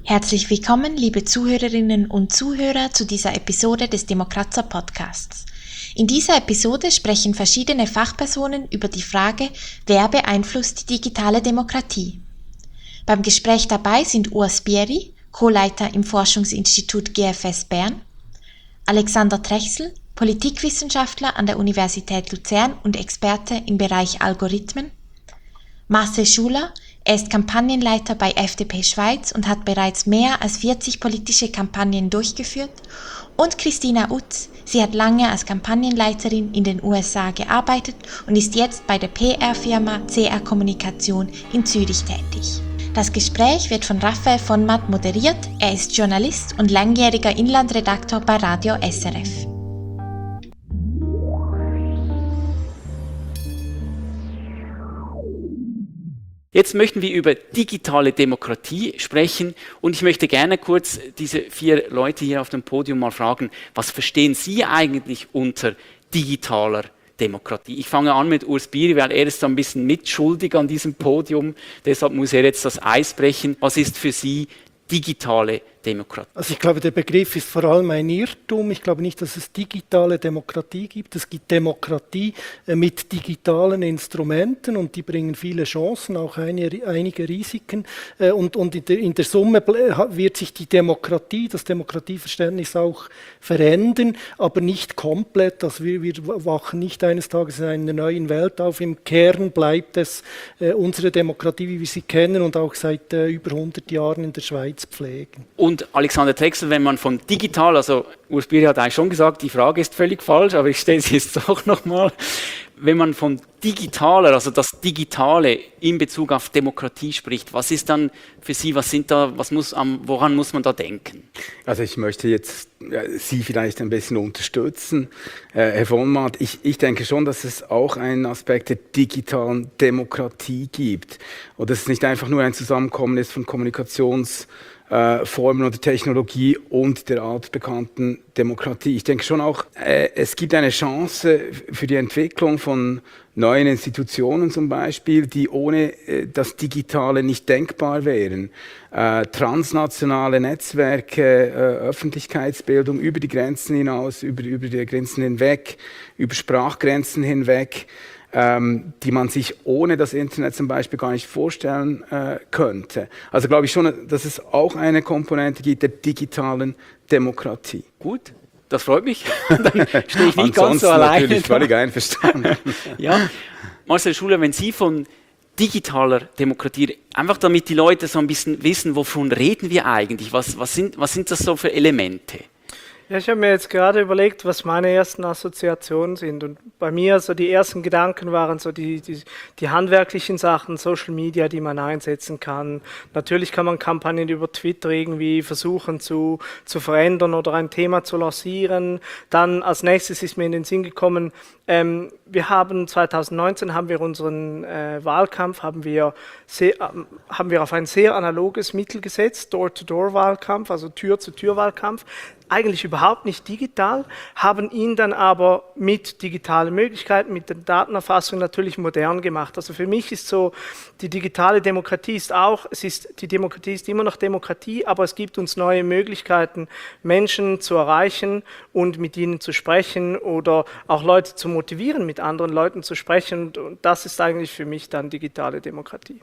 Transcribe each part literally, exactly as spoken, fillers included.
Herzlich willkommen, liebe Zuhörerinnen und Zuhörer, zu dieser Episode des Demokratzer Podcasts. In dieser Episode sprechen verschiedene Fachpersonen über die Frage, wer beeinflusst die digitale Demokratie. Beim Gespräch dabei sind Urs Bieri, Co-Leiter im Forschungsinstitut G F S Bern, Alexander Trechsel, Politikwissenschaftler an der Universität Luzern und Experte im Bereich Algorithmen, Marcel Schuler, er ist Kampagnenleiter bei F D P Schweiz und hat bereits mehr als vierzig politische Kampagnen durchgeführt, und Christina Utz, sie hat lange als Kampagnenleiterin in den U S A gearbeitet und ist jetzt bei der P R-Firma C R Kommunikation in Zürich tätig. Das Gespräch wird von Raphael von Matt moderiert, er ist Journalist und langjähriger Inlandredaktor bei Radio S R F. Jetzt möchten wir über digitale Demokratie sprechen und ich möchte gerne kurz diese vier Leute hier auf dem Podium mal fragen, was verstehen Sie eigentlich unter digitaler Demokratie? Ich fange an mit Urs Bieri, weil er ist so ein bisschen mitschuldig an diesem Podium, deshalb muss er jetzt das Eis brechen. Was ist für Sie digitale Demokratie? Also ich glaube, der Begriff ist vor allem ein Irrtum. Ich glaube nicht, dass es digitale Demokratie gibt. Es gibt Demokratie äh, mit digitalen Instrumenten und die bringen viele Chancen, auch eine, einige Risiken. Äh, und und in, der, in der Summe wird sich die Demokratie, das Demokratieverständnis auch verändern, aber nicht komplett. Also wir, wir wachen nicht eines Tages in einer neuen Welt auf. Im Kern bleibt es äh, unsere Demokratie, wie wir sie kennen und auch seit äh, über hundert Jahren in der Schweiz pflegen. Und Alexander Trechsel, wenn man von digital, also Urs Bieri hat eigentlich schon gesagt, die Frage ist völlig falsch, aber ich stelle sie jetzt auch nochmal. Wenn man von digitaler, also das Digitale in Bezug auf Demokratie spricht, was ist dann für Sie, was sind da, was muss, woran muss man da denken? Also ich möchte jetzt ja, Sie vielleicht ein bisschen unterstützen, äh, Herr von Matt. Ich, ich denke schon, dass es auch einen Aspekt der digitalen Demokratie gibt und dass es nicht einfach nur ein Zusammenkommen ist von Kommunikations Äh, Formen oder Technologie und der altbekannten Demokratie. Ich denke schon auch, äh, es gibt eine Chance für die Entwicklung von neuen Institutionen zum Beispiel, die ohne äh, das Digitale nicht denkbar wären. Äh, transnationale Netzwerke, äh, Öffentlichkeitsbildung über die Grenzen hinaus, über, über die Grenzen hinweg, über Sprachgrenzen hinweg, Ähm, die man sich ohne das Internet zum Beispiel gar nicht vorstellen äh, könnte. Also glaube ich schon, dass es auch eine Komponente gibt der digitalen Demokratie. Gut, das freut mich. Dann stehe ich nicht ganz so alleine. Natürlich völlig einverstanden. Ja, Marcel Schuler, wenn Sie von digitaler Demokratie, einfach damit die Leute so ein bisschen wissen, wovon reden wir eigentlich, was, was, sind, was sind das so für Elemente? Ja, ich habe mir jetzt gerade überlegt, was meine ersten Assoziationen sind. Und bei mir so die ersten Gedanken waren so die, die, die handwerklichen Sachen, Social Media, die man einsetzen kann. Natürlich kann man Kampagnen über Twitter irgendwie versuchen zu, zu verändern oder ein Thema zu lancieren. Dann als nächstes ist mir in den Sinn gekommen, ähm, wir haben zwanzig neunzehn haben wir unseren äh, Wahlkampf haben wir, sehr, äh, haben wir auf ein sehr analoges Mittel gesetzt, Door-to-Door-Wahlkampf, also Tür-zu-Tür-Wahlkampf. Eigentlich überhaupt nicht digital, haben ihn dann aber mit digitalen Möglichkeiten, mit der Datenerfassung natürlich modern gemacht. Also für mich ist so, die digitale Demokratie ist auch, es ist, die Demokratie ist immer noch Demokratie, aber es gibt uns neue Möglichkeiten, Menschen zu erreichen und mit ihnen zu sprechen oder auch Leute zu motivieren, mit anderen Leuten zu sprechen. Und, und das ist eigentlich für mich dann digitale Demokratie.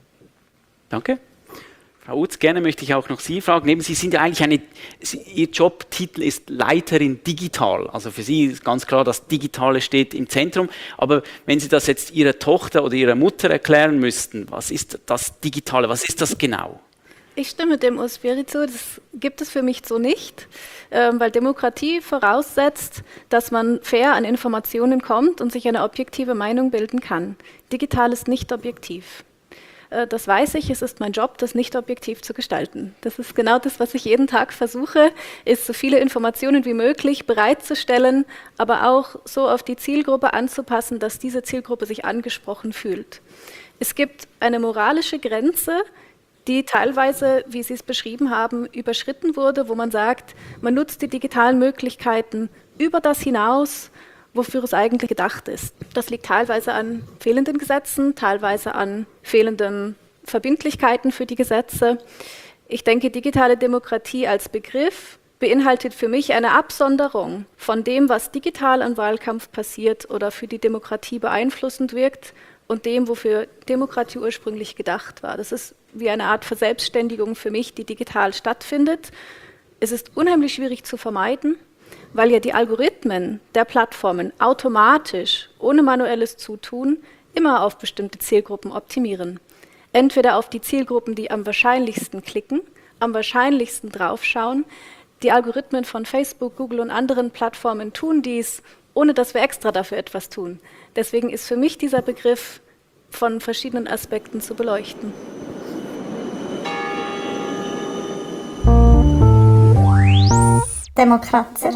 Danke. Frau Utz, gerne möchte ich auch noch Sie fragen. Neben Sie sind ja eigentlich eine, Ihr Jobtitel ist Leiterin Digital. Also für Sie ist ganz klar, das Digitale steht im Zentrum. Aber wenn Sie das jetzt Ihrer Tochter oder Ihrer Mutter erklären müssten, was ist das Digitale, was ist das genau? Ich stimme dem Urs Bieri zu, das gibt es für mich so nicht, ähm, weil Demokratie voraussetzt, dass man fair an Informationen kommt und sich eine objektive Meinung bilden kann. Digital ist nicht objektiv. Das weiß ich, es ist mein Job, das nicht objektiv zu gestalten. Das ist genau das, was ich jeden Tag versuche, ist so viele Informationen wie möglich bereitzustellen, aber auch so auf die Zielgruppe anzupassen, dass diese Zielgruppe sich angesprochen fühlt. Es gibt eine moralische Grenze, die teilweise, wie Sie es beschrieben haben, überschritten wurde, wo man sagt, man nutzt die digitalen Möglichkeiten über das hinaus, wofür es eigentlich gedacht ist. Das liegt teilweise an fehlenden Gesetzen, teilweise an fehlenden Verbindlichkeiten für die Gesetze. Ich denke, digitale Demokratie als Begriff beinhaltet für mich eine Absonderung von dem, was digital im Wahlkampf passiert oder für die Demokratie beeinflussend wirkt und dem, wofür Demokratie ursprünglich gedacht war. Das ist wie eine Art Verselbstständigung für mich, die digital stattfindet. Es ist unheimlich schwierig zu vermeiden, weil ja die Algorithmen der Plattformen automatisch, ohne manuelles Zutun, immer auf bestimmte Zielgruppen optimieren. Entweder auf die Zielgruppen, die am wahrscheinlichsten klicken, am wahrscheinlichsten draufschauen. Die Algorithmen von Facebook, Google und anderen Plattformen tun dies, ohne dass wir extra dafür etwas tun. Deswegen ist für mich dieser Begriff von verschiedenen Aspekten zu beleuchten. Demokratie.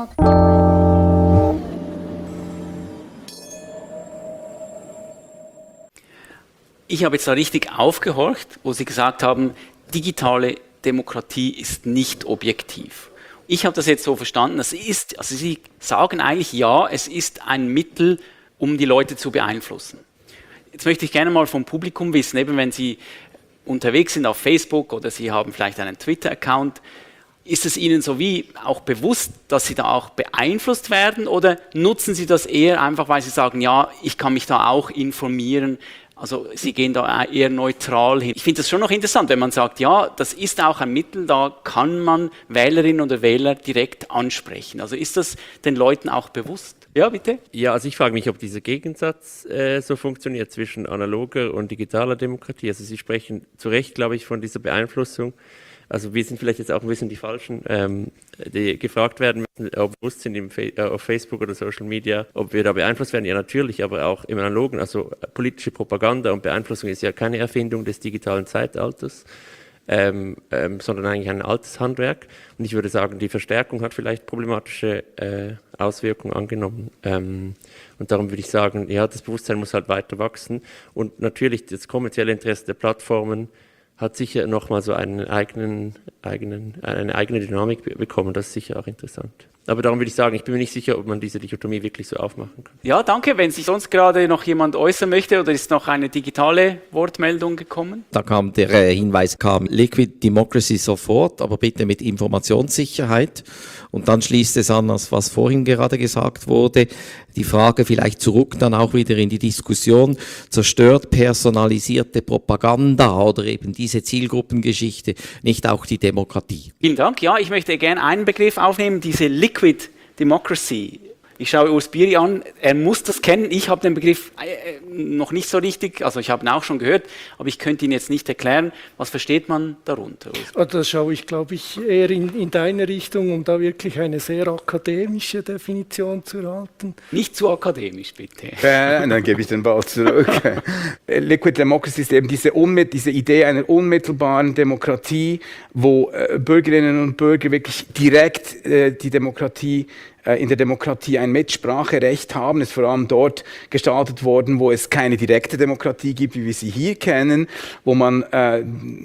Ich habe jetzt da richtig aufgehorcht, wo Sie gesagt haben, digitale Demokratie ist nicht objektiv. Ich habe das jetzt so verstanden, das ist, also Sie sagen eigentlich, ja, es ist ein Mittel, um die Leute zu beeinflussen. Jetzt möchte ich gerne mal vom Publikum wissen, eben wenn Sie unterwegs sind auf Facebook oder Sie haben vielleicht einen Twitter-Account, ist es Ihnen so wie auch bewusst, dass Sie da auch beeinflusst werden oder nutzen Sie das eher einfach, weil Sie sagen, ja, ich kann mich da auch informieren, also Sie gehen da eher neutral hin. Ich finde das schon noch interessant, wenn man sagt, ja, das ist auch ein Mittel, da kann man Wählerinnen oder Wähler direkt ansprechen. Also ist das den Leuten auch bewusst? Ja, bitte? Ja, also ich frage mich, ob dieser Gegensatz äh, so funktioniert zwischen analoger und digitaler Demokratie. Also Sie sprechen zu Recht, glaube ich, von dieser Beeinflussung. Also wir sind vielleicht jetzt auch ein bisschen die Falschen, ähm, die gefragt werden müssen, ob wir bewusst sind im Fa- äh, auf Facebook oder Social Media, ob wir da beeinflusst werden. Ja, natürlich, aber auch im Analogen. Also politische Propaganda und Beeinflussung ist ja keine Erfindung des digitalen Zeitalters, ähm, ähm, sondern eigentlich ein altes Handwerk. Und ich würde sagen, die Verstärkung hat vielleicht problematische äh, Auswirkungen angenommen. Ähm, und darum würde ich sagen, ja, das Bewusstsein muss halt weiter wachsen. Und natürlich das kommerzielle Interesse der Plattformen hat sicher nochmal so einen eigenen, eigenen, eine eigene Dynamik bekommen. Das ist sicher auch interessant. Aber darum würde ich sagen, ich bin mir nicht sicher, ob man diese Dichotomie wirklich so aufmachen kann. Ja, danke. Wenn sich sonst gerade noch jemand äußern möchte oder ist noch eine digitale Wortmeldung gekommen? Da kam der äh, Hinweis, kam Liquid Democracy sofort, aber bitte mit Informationssicherheit. Und dann schließt es an, als was vorhin gerade gesagt wurde, die Frage vielleicht zurück dann auch wieder in die Diskussion, zerstört personalisierte Propaganda oder eben diese Zielgruppengeschichte nicht auch die Demokratie? Vielen Dank. Ja, ich möchte gerne einen Begriff aufnehmen, diese Liquid Democracy. Ich schaue Urs Biri an, er muss das kennen. Ich habe den Begriff äh, noch nicht so richtig, also ich habe ihn auch schon gehört, aber ich könnte ihn jetzt nicht erklären. Was versteht man darunter? Also das schaue ich, glaube ich, eher in, in deine Richtung, um da wirklich eine sehr akademische Definition zu erhalten. Nicht zu akademisch, bitte. Äh, dann gebe ich den Ball zurück. Liquid Democracy ist eben diese, unmit- diese Idee einer unmittelbaren Demokratie, wo äh, Bürgerinnen und Bürger wirklich direkt äh, die Demokratie in der Demokratie ein Mitspracherecht haben, ist vor allem dort gestaltet worden, wo es keine direkte Demokratie gibt, wie wir sie hier kennen, wo man äh,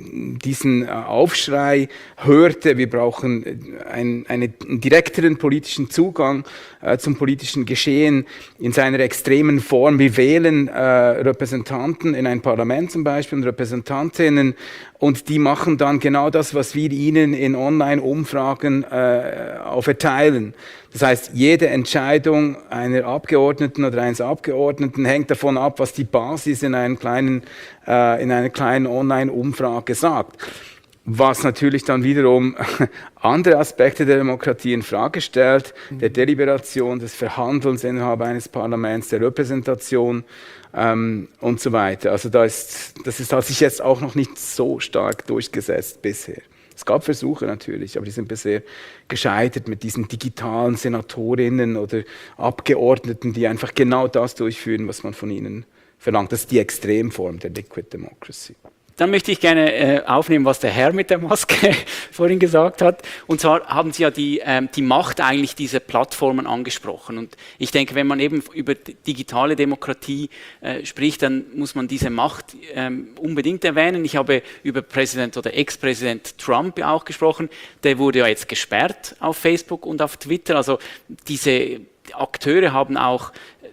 diesen Aufschrei hörte, wir brauchen ein, einen direkteren politischen Zugang äh, zum politischen Geschehen in seiner extremen Form. Wir wählen äh, Repräsentanten in ein Parlament zum Beispiel und Repräsentantinnen und die machen dann genau das, was wir ihnen in Online-Umfragen äh, auferteilen. Das heißt, jede Entscheidung einer Abgeordneten oder eines Abgeordneten hängt davon ab, was die Basis in, einem kleinen, äh, in einer kleinen Online-Umfrage sagt. Was natürlich dann wiederum andere Aspekte der Demokratie in Frage stellt, der Deliberation, des Verhandelns innerhalb eines Parlaments, der Repräsentation ähm, und so weiter. Also da ist, das ist, hat sich jetzt auch noch nicht so stark durchgesetzt bisher. Es gab Versuche natürlich, aber die sind bisher gescheitert mit diesen digitalen Senatorinnen oder Abgeordneten, die einfach genau das durchführen, was man von ihnen verlangt. Das ist die Extremform der Liquid Democracy. Dann möchte ich gerne äh, aufnehmen, was der Herr mit der Maske vorhin gesagt hat. Und zwar haben Sie ja die, ähm, die Macht eigentlich dieser Plattformen angesprochen. Und ich denke, wenn man eben über digitale Demokratie äh, spricht, dann muss man diese Macht ähm, unbedingt erwähnen. Ich habe über Präsident oder Ex-Präsident Trump auch gesprochen. Der wurde ja jetzt gesperrt auf Facebook und auf Twitter. Also diese Akteure haben auch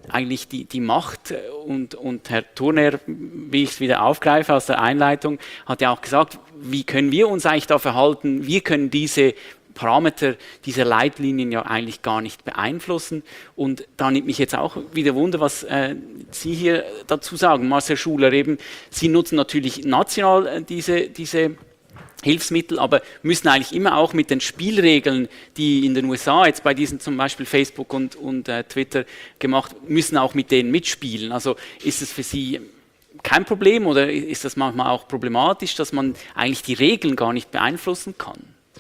eigentlich die, die Macht und, und Herr Thurner, wie ich es wieder aufgreife aus der Einleitung, hat ja auch gesagt, wie können wir uns eigentlich da verhalten, wir können diese Parameter dieser Leitlinien ja eigentlich gar nicht beeinflussen. Und da nimmt mich jetzt auch wieder Wunder, was äh, Sie hier dazu sagen, Marcel Schuler, eben, Sie nutzen natürlich national äh, diese, diese Hilfsmittel, aber müssen eigentlich immer auch mit den Spielregeln, die in den U S A jetzt bei diesen zum Beispiel Facebook und, und äh, Twitter gemacht, müssen auch mit denen mitspielen. Also ist es für Sie kein Problem oder ist das manchmal auch problematisch, dass man eigentlich die Regeln gar nicht beeinflussen kann?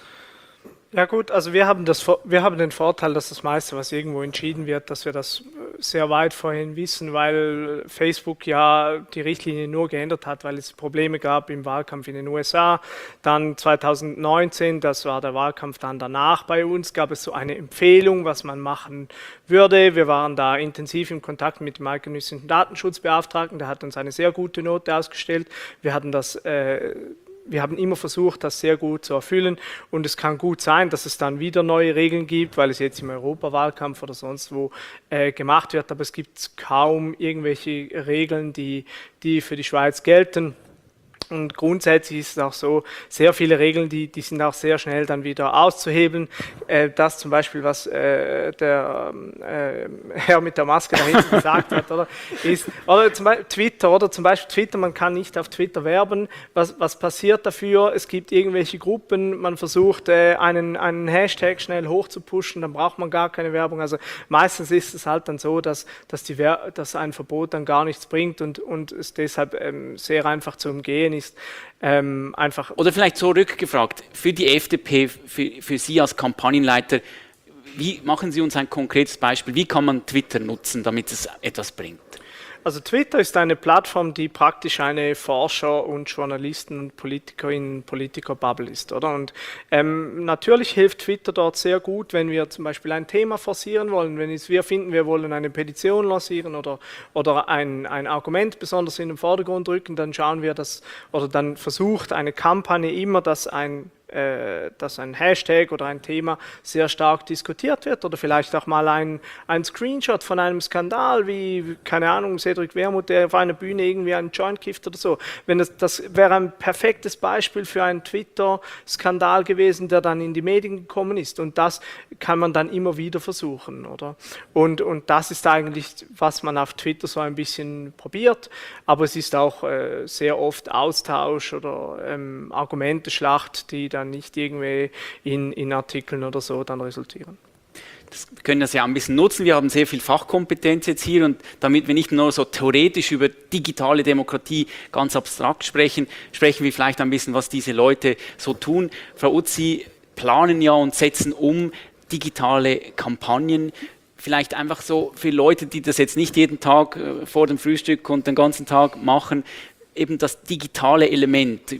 Ja gut, also wir haben, das, wir haben den Vorteil, dass das meiste, was irgendwo entschieden wird, dass wir das sehr weit vorhin wissen, weil Facebook ja die Richtlinie nur geändert hat, weil es Probleme gab im Wahlkampf in den U S A. Dann zwanzig neunzehn, das war der Wahlkampf dann danach bei uns, gab es so eine Empfehlung, was man machen würde. Wir waren da intensiv im Kontakt mit dem eidgenössischen Datenschutzbeauftragten, der hat uns eine sehr gute Note ausgestellt. Wir hatten das äh, Wir haben immer versucht, das sehr gut zu erfüllen und es kann gut sein, dass es dann wieder neue Regeln gibt, weil es jetzt im Europawahlkampf oder sonst wo äh, gemacht wird, aber es gibt kaum irgendwelche Regeln, die, die für die Schweiz gelten. Und grundsätzlich ist es auch so, sehr viele Regeln, die, die sind auch sehr schnell dann wieder auszuhebeln. Äh, das zum Beispiel, was äh, der äh, Herr mit der Maske da hinten gesagt hat, oder, ist, oder zum Beispiel Twitter, oder zum Beispiel Twitter, man kann nicht auf Twitter werben. Was, was passiert dafür? Es gibt irgendwelche Gruppen, man versucht äh, einen, einen Hashtag schnell hochzupushen, dann braucht man gar keine Werbung. Also meistens ist es halt dann so, dass, dass, die Wer- dass ein Verbot dann gar nichts bringt und, und es deshalb ähm, sehr einfach zu umgehen ist. Ähm, einfach Oder vielleicht so rückgefragt, für die F D P, für, für Sie als Kampagnenleiter, wie machen Sie uns ein konkretes Beispiel, wie kann man Twitter nutzen, damit es etwas bringt? Also Twitter ist eine Plattform, die praktisch eine Forscher- und Journalisten- und Politikerinnen, Politiker-Bubble ist, oder? Und ähm, natürlich hilft Twitter dort sehr gut, wenn wir zum Beispiel ein Thema forcieren wollen, wenn wir finden, wir wollen eine Petition lancieren oder, oder ein, ein Argument besonders in den Vordergrund rücken, dann schauen wir das, oder dann versucht eine Kampagne immer, dass ein dass ein Hashtag oder ein Thema sehr stark diskutiert wird oder vielleicht auch mal ein, ein Screenshot von einem Skandal, wie, keine Ahnung, Cedric Wermuth, der auf einer Bühne irgendwie einen Joint kifft oder so. Wenn das, das wäre ein perfektes Beispiel für einen Twitter-Skandal gewesen, der dann in die Medien gekommen ist und das kann man dann immer wieder versuchen, oder? Und, und das ist eigentlich, was man auf Twitter so ein bisschen probiert, aber es ist auch äh, sehr oft Austausch oder ähm, Argumenteschlacht, die dann nicht irgendwie in, in Artikeln oder so dann resultieren. Das, wir können das ja ein bisschen nutzen, wir haben sehr viel Fachkompetenz jetzt hier und damit wir nicht nur so theoretisch über digitale Demokratie ganz abstrakt sprechen, sprechen wir vielleicht ein bisschen, was diese Leute so tun. Frau Utz, Sie planen ja und setzen um digitale Kampagnen. Vielleicht einfach so für Leute, die das jetzt nicht jeden Tag vor dem Frühstück und den ganzen Tag machen, eben das digitale Element.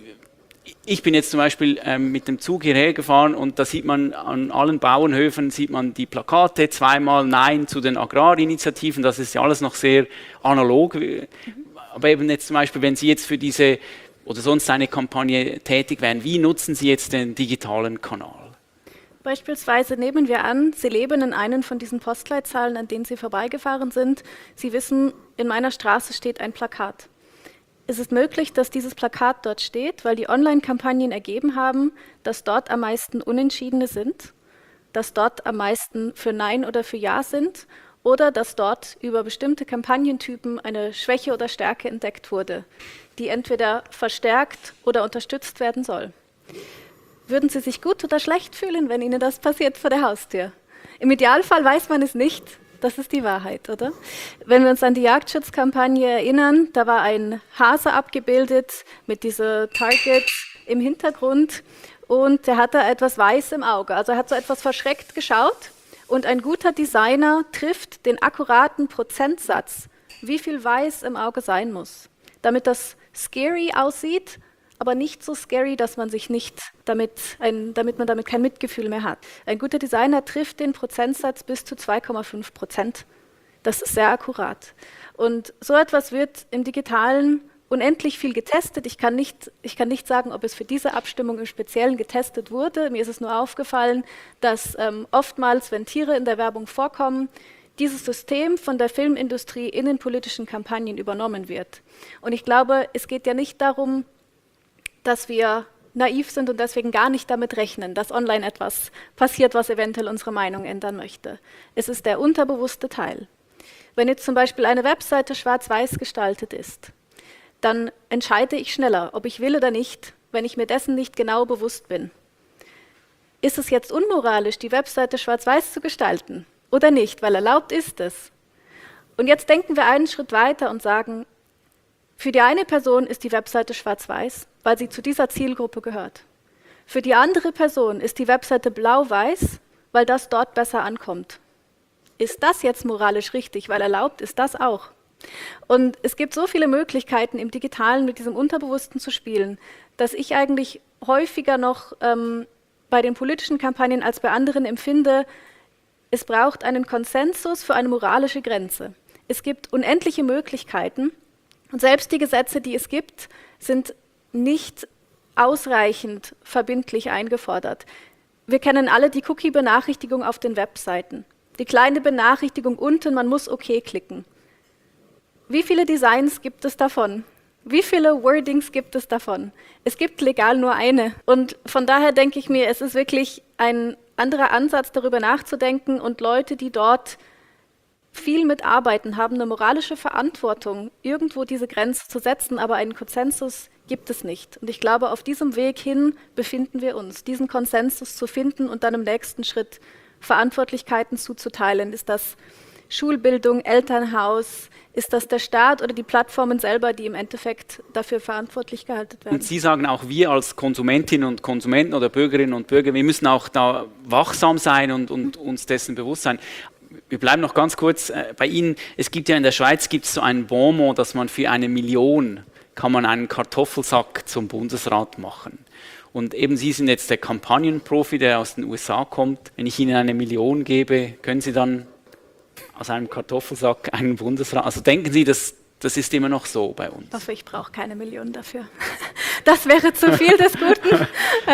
Ich bin jetzt zum Beispiel ähm, mit dem Zug hierher gefahren und da sieht man an allen Bauernhöfen sieht man die Plakate, zweimal Nein zu den Agrarinitiativen, das ist ja alles noch sehr analog. Aber eben jetzt zum Beispiel, wenn Sie jetzt für diese oder sonst eine Kampagne tätig wären, wie nutzen Sie jetzt den digitalen Kanal? Beispielsweise nehmen wir an, Sie leben in einem von diesen Postleitzahlen, an denen Sie vorbeigefahren sind. Sie wissen, in meiner Straße steht ein Plakat. Es ist möglich, dass dieses Plakat dort steht, weil die Online-Kampagnen ergeben haben, dass dort am meisten Unentschiedene sind, dass dort am meisten für Nein oder für Ja sind oder dass dort über bestimmte Kampagnentypen eine Schwäche oder Stärke entdeckt wurde, die entweder verstärkt oder unterstützt werden soll. Würden Sie sich gut oder schlecht fühlen, wenn Ihnen das passiert vor der Haustür? Im Idealfall weiß man es nicht. Das ist die Wahrheit, oder? Wenn wir uns an die Jagdschutzkampagne erinnern, da war ein Hase abgebildet mit dieser Target im Hintergrund und der hatte etwas weiß im Auge. Also er hat so etwas verschreckt geschaut und ein guter Designer trifft den akkuraten Prozentsatz, wie viel weiß im Auge sein muss, damit das scary aussieht, aber nicht so scary, dass man sich nicht damit, ein, damit man damit kein Mitgefühl mehr hat. Ein guter Designer trifft den Prozentsatz bis zu zwei Komma fünf Prozent. Das ist sehr akkurat. Und so etwas wird im Digitalen unendlich viel getestet. Ich kann nicht, ich kann nicht sagen, ob es für diese Abstimmung im Speziellen getestet wurde. Mir ist es nur aufgefallen, dass ähm, oftmals, wenn Tiere in der Werbung vorkommen, dieses System von der Filmindustrie in den politischen Kampagnen übernommen wird. Und ich glaube, es geht ja nicht darum, dass wir naiv sind und deswegen gar nicht damit rechnen, dass online etwas passiert, was eventuell unsere Meinung ändern möchte. Es ist der unterbewusste Teil. Wenn jetzt zum Beispiel eine Webseite schwarz-weiß gestaltet ist, dann entscheide ich schneller, ob ich will oder nicht, wenn ich mir dessen nicht genau bewusst bin. Ist es jetzt unmoralisch, die Webseite schwarz-weiß zu gestalten oder nicht, weil erlaubt ist es? Und jetzt denken wir einen Schritt weiter und sagen, für die eine Person ist die Webseite schwarz-weiß, weil sie zu dieser Zielgruppe gehört. Für die andere Person ist die Webseite blau-weiß, weil das dort besser ankommt. Ist das jetzt moralisch richtig, weil erlaubt ist das auch? Und es gibt so viele Möglichkeiten im Digitalen mit diesem Unterbewussten zu spielen, dass ich eigentlich häufiger noch ähm, bei den politischen Kampagnen als bei anderen empfinde, es braucht einen Konsensus für eine moralische Grenze. Es gibt unendliche Möglichkeiten und selbst die Gesetze, die es gibt, sind nicht ausreichend verbindlich eingefordert. Wir kennen alle die Cookie-Benachrichtigung auf den Webseiten. Die kleine Benachrichtigung unten, man muss OK klicken. Wie viele Designs gibt es davon? Wie viele Wordings gibt es davon? Es gibt legal nur eine. Und von daher denke ich mir, es ist wirklich ein anderer Ansatz, darüber nachzudenken. Und Leute, die dort viel mitarbeiten, haben eine moralische Verantwortung, irgendwo diese Grenze zu setzen, aber einen Konsensus gibt es nicht. Und ich glaube, auf diesem Weg hin befinden wir uns, diesen Konsensus zu finden und dann im nächsten Schritt Verantwortlichkeiten zuzuteilen. Ist das Schulbildung, Elternhaus, ist das der Staat oder die Plattformen selber, die im Endeffekt dafür verantwortlich gehalten werden? Und Sie sagen auch, wir als Konsumentinnen und Konsumenten oder Bürgerinnen und Bürger, wir müssen auch da wachsam sein und, und uns dessen bewusst sein. Wir bleiben noch ganz kurz äh, bei Ihnen. Es gibt ja in der Schweiz gibt es so ein Bonmot, dass man für eine Million kann man einen Kartoffelsack zum Bundesrat machen. Und eben Sie sind jetzt der Kampagnenprofi, der aus den U S A kommt. Wenn ich Ihnen eine Million gebe, können Sie dann aus einem Kartoffelsack einen Bundesrat... Also denken Sie, das, das ist immer noch so bei uns? Ich hoffe, ich brauche keine Million dafür. Das wäre zu viel des Guten.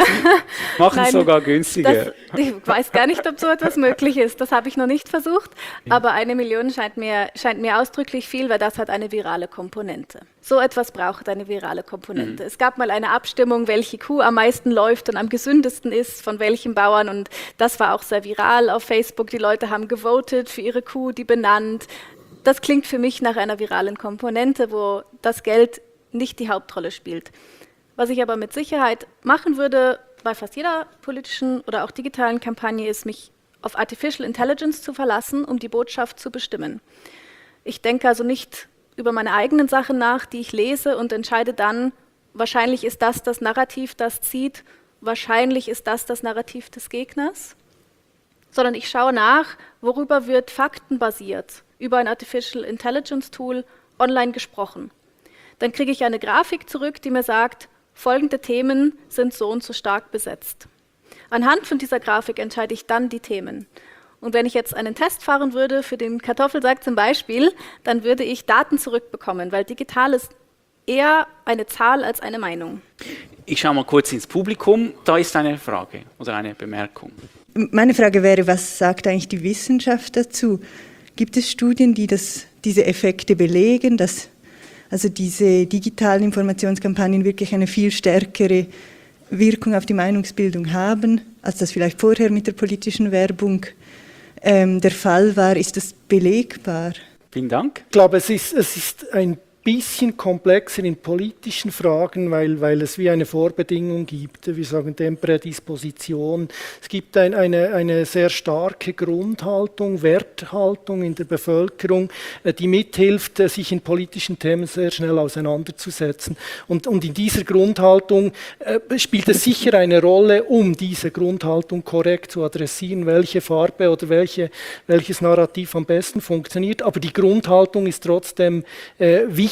Machen es sogar günstiger. Das, ich weiß gar nicht, ob so etwas möglich ist. Das habe ich noch nicht versucht. Aber eine Million scheint mir, scheint mir ausdrücklich viel, weil das hat eine virale Komponente. So etwas braucht eine virale Komponente. Mhm. Es gab mal eine Abstimmung, welche Kuh am meisten läuft und am gesündesten ist, von welchen Bauern. Und das war auch sehr viral auf Facebook. Die Leute haben gewotet für ihre Kuh, die benannt. Das klingt für mich nach einer viralen Komponente, wo das Geld nicht die Hauptrolle spielt. Was ich aber mit Sicherheit machen würde, bei fast jeder politischen oder auch digitalen Kampagne, ist, mich auf Artificial Intelligence zu verlassen, um die Botschaft zu bestimmen. Ich denke also nicht über meine eigenen Sachen nach, die ich lese und entscheide dann, wahrscheinlich ist das das Narrativ, das zieht, wahrscheinlich ist das das Narrativ des Gegners, sondern ich schaue nach, worüber wird faktenbasiert über ein Artificial Intelligence Tool online gesprochen. Dann kriege ich eine Grafik zurück, die mir sagt, folgende Themen sind so und so stark besetzt. Anhand von dieser Grafik entscheide ich dann die Themen. Und wenn ich jetzt einen Test fahren würde, für den Kartoffelsack zum Beispiel, dann würde ich Daten zurückbekommen, weil digital ist eher eine Zahl als eine Meinung. Ich schaue mal kurz ins Publikum, da ist eine Frage oder eine Bemerkung. Meine Frage wäre, was sagt eigentlich die Wissenschaft dazu? Gibt es Studien, die das, diese Effekte belegen, dass also diese digitalen Informationskampagnen wirklich eine viel stärkere Wirkung auf die Meinungsbildung haben, als das vielleicht vorher mit der politischen Werbung ähm, der Fall war? Ist das belegbar? Vielen Dank. Ich glaube, es ist, es ist ein bisschen komplexer in politischen Fragen, weil, weil es wie eine Vorbedingung gibt, wir sagen dem Prädisposition. Es gibt ein, eine, eine sehr starke Grundhaltung, Werthaltung in der Bevölkerung, die mithilft, sich in politischen Themen sehr schnell auseinanderzusetzen. Und, und in dieser Grundhaltung äh, spielt es sicher eine Rolle, um diese Grundhaltung korrekt zu adressieren, welche Farbe oder welche, welches Narrativ am besten funktioniert. Aber die Grundhaltung ist trotzdem äh, wichtig.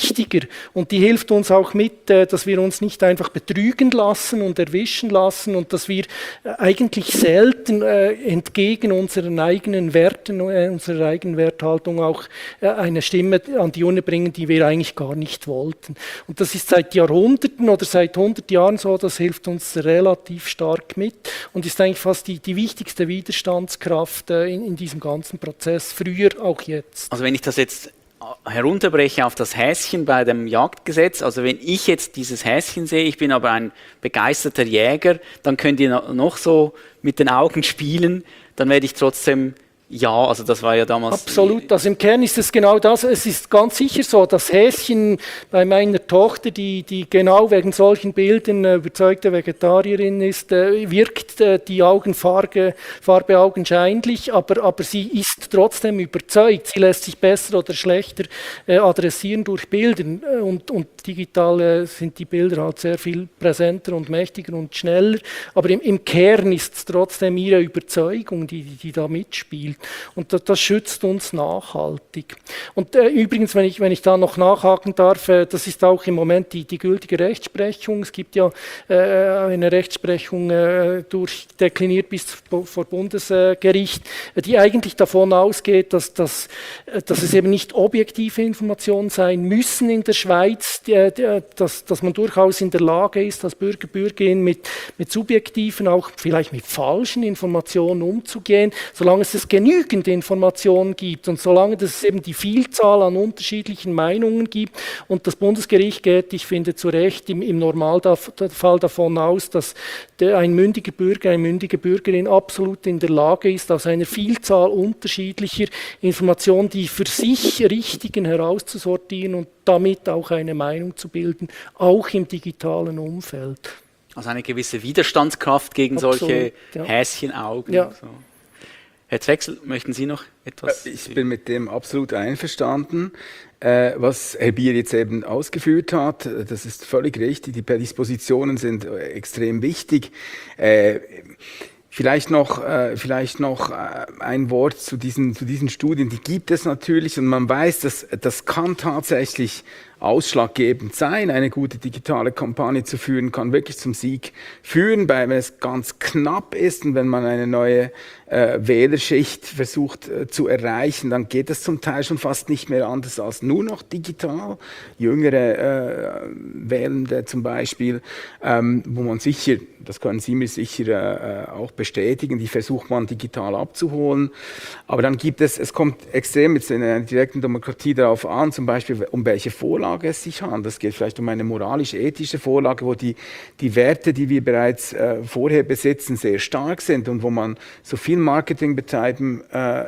wichtiger und die hilft uns auch mit, äh, dass wir uns nicht einfach betrügen lassen und erwischen lassen und dass wir äh, eigentlich selten äh, entgegen unseren eigenen Werten, äh, unserer eigenen Werthaltung auch äh, eine Stimme an die Urne bringen, die wir eigentlich gar nicht wollten. Und das ist seit Jahrhunderten oder seit hundert Jahren so, das hilft uns relativ stark mit und ist eigentlich fast die, die wichtigste Widerstandskraft äh, in, in diesem ganzen Prozess, früher auch jetzt. Also wenn ich das jetzt herunterbreche auf das Häschen bei dem Jagdgesetz, also wenn ich jetzt dieses Häschen sehe, ich bin aber ein begeisterter Jäger, dann könnt ihr noch so mit den Augen spielen, dann werde ich trotzdem ja, also das war ja damals... Absolut, also im Kern ist es genau das, es ist ganz sicher so, das Häschen bei meiner Tochter, die, die genau wegen solchen Bildern äh, überzeugte Vegetarierin ist, äh, wirkt äh, die Augenfarbe Farbe augenscheinlich, aber, aber sie ist trotzdem überzeugt, sie lässt sich besser oder schlechter äh, adressieren durch Bilder und, und digital äh, sind die Bilder halt sehr viel präsenter und mächtiger und schneller, aber im, im Kern ist es trotzdem ihre Überzeugung, die, die, die da mitspielt. Und das, das schützt uns nachhaltig. Und äh, übrigens, wenn ich, wenn ich da noch nachhaken darf, äh, das ist auch im Moment die, die gültige Rechtsprechung. Es gibt ja äh, eine Rechtsprechung äh, durchdekliniert bis vor Bundesgericht, äh, die eigentlich davon ausgeht, dass, dass, äh, dass es eben nicht objektive Informationen sein müssen in der Schweiz, die, die, dass, dass man durchaus in der Lage ist, als Bürger, Bürgerin mit, mit subjektiven, auch vielleicht mit falschen Informationen umzugehen, solange es es genügend Informationen gibt und solange es eben die Vielzahl an unterschiedlichen Meinungen gibt und das Bundesgericht geht, ich finde zu Recht, im, im Normalfall davon aus, dass der, ein mündiger Bürger, eine mündige Bürgerin absolut in der Lage ist, aus einer Vielzahl unterschiedlicher Informationen die für sich richtigen herauszusortieren und damit auch eine Meinung zu bilden, auch im digitalen Umfeld. Also eine gewisse Widerstandskraft gegen Absolut, solche ja. Häschenaugen. Ja. So. Herr Zwexel, möchten Sie noch etwas? Ich bin mit dem absolut einverstanden. Äh, was Herr Bier jetzt eben ausgeführt hat, das ist völlig richtig. Die Prädispositionen sind extrem wichtig. Äh, Vielleicht noch, äh, vielleicht noch äh, ein Wort zu diesen, zu diesen Studien. Die gibt es natürlich und man weiß, dass das kann tatsächlich ausschlaggebend sein. Eine gute digitale Kampagne zu führen, kann wirklich zum Sieg führen, weil wenn es ganz knapp ist und wenn man eine neue äh, Wählerschicht versucht äh, zu erreichen, dann geht es zum Teil schon fast nicht mehr anders als nur noch digital. Jüngere äh, Wählende zum Beispiel, ähm, wo man sicher, das können Sie mir sicher äh, auch bestätigen, die versucht man digital abzuholen. Aber dann gibt es, es kommt extrem jetzt in einer direkten Demokratie darauf an, zum Beispiel um welche Vorlage es sich handelt. Es geht vielleicht um eine moralisch-ethische Vorlage, wo die, die Werte, die wir bereits äh, vorher besitzen, sehr stark sind und wo man so viel Marketing betreiben äh,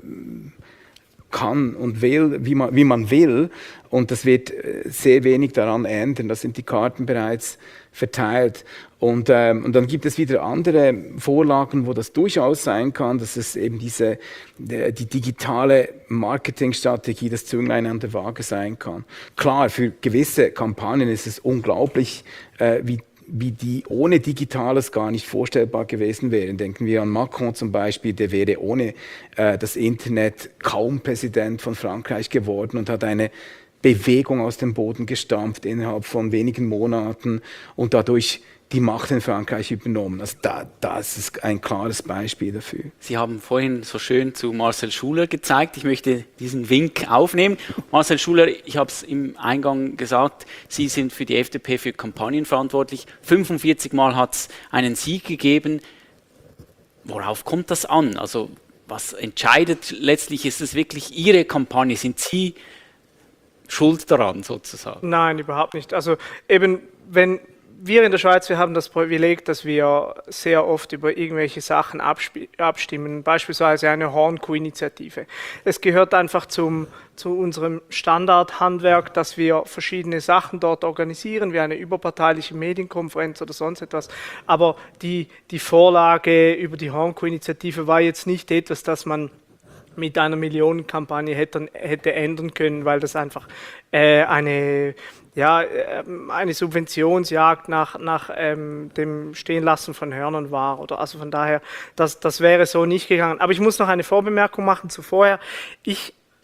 kann und will, wie man, wie man will. Und das wird sehr wenig daran ändern. Da sind die Karten bereits verteilt. Und, ähm, und dann gibt es wieder andere Vorlagen, wo das durchaus sein kann, dass es eben diese, die, die digitale Marketingstrategie, das Zünglein an der Waage sein kann. Klar, für gewisse Kampagnen ist es unglaublich, äh, wie wie die ohne Digitales gar nicht vorstellbar gewesen wären. Denken wir an Macron zum Beispiel, der wäre ohne äh, das Internet kaum Präsident von Frankreich geworden und hat eine Bewegung aus dem Boden gestampft innerhalb von wenigen Monaten und dadurch die Macht in Frankreich übernommen. Also da, das ist ein klares Beispiel dafür. Sie haben vorhin so schön zu Marcel Schuler gezeigt. Ich möchte diesen Wink aufnehmen. Marcel Schuler, ich habe es im Eingang gesagt, Sie sind für die F D P für Kampagnen verantwortlich. fünfundvierzig Mal hat es einen Sieg gegeben. Worauf kommt das an? Also was entscheidet letztlich? Ist es wirklich Ihre Kampagne? Sind Sie schuld daran sozusagen? Nein, überhaupt nicht. Also eben, wenn wir in der Schweiz, wir haben das Privileg, dass wir sehr oft über irgendwelche Sachen abstimmen, beispielsweise eine Hornkuh-Initiative. Es gehört einfach zum, zu unserem Standardhandwerk, dass wir verschiedene Sachen dort organisieren, wie eine überparteiliche Medienkonferenz oder sonst etwas. Aber die, die Vorlage über die Hornkuh-Initiative war jetzt nicht etwas, das man mit einer Millionenkampagne hätte, hätte ändern können, weil das einfach äh, eine, ja, eine Subventionsjagd nach, nach ähm, dem Stehenlassen von Hörnern war. Oder, also von daher, das, das wäre so nicht gegangen. Aber ich muss noch eine Vorbemerkung machen zu vorher. Ich,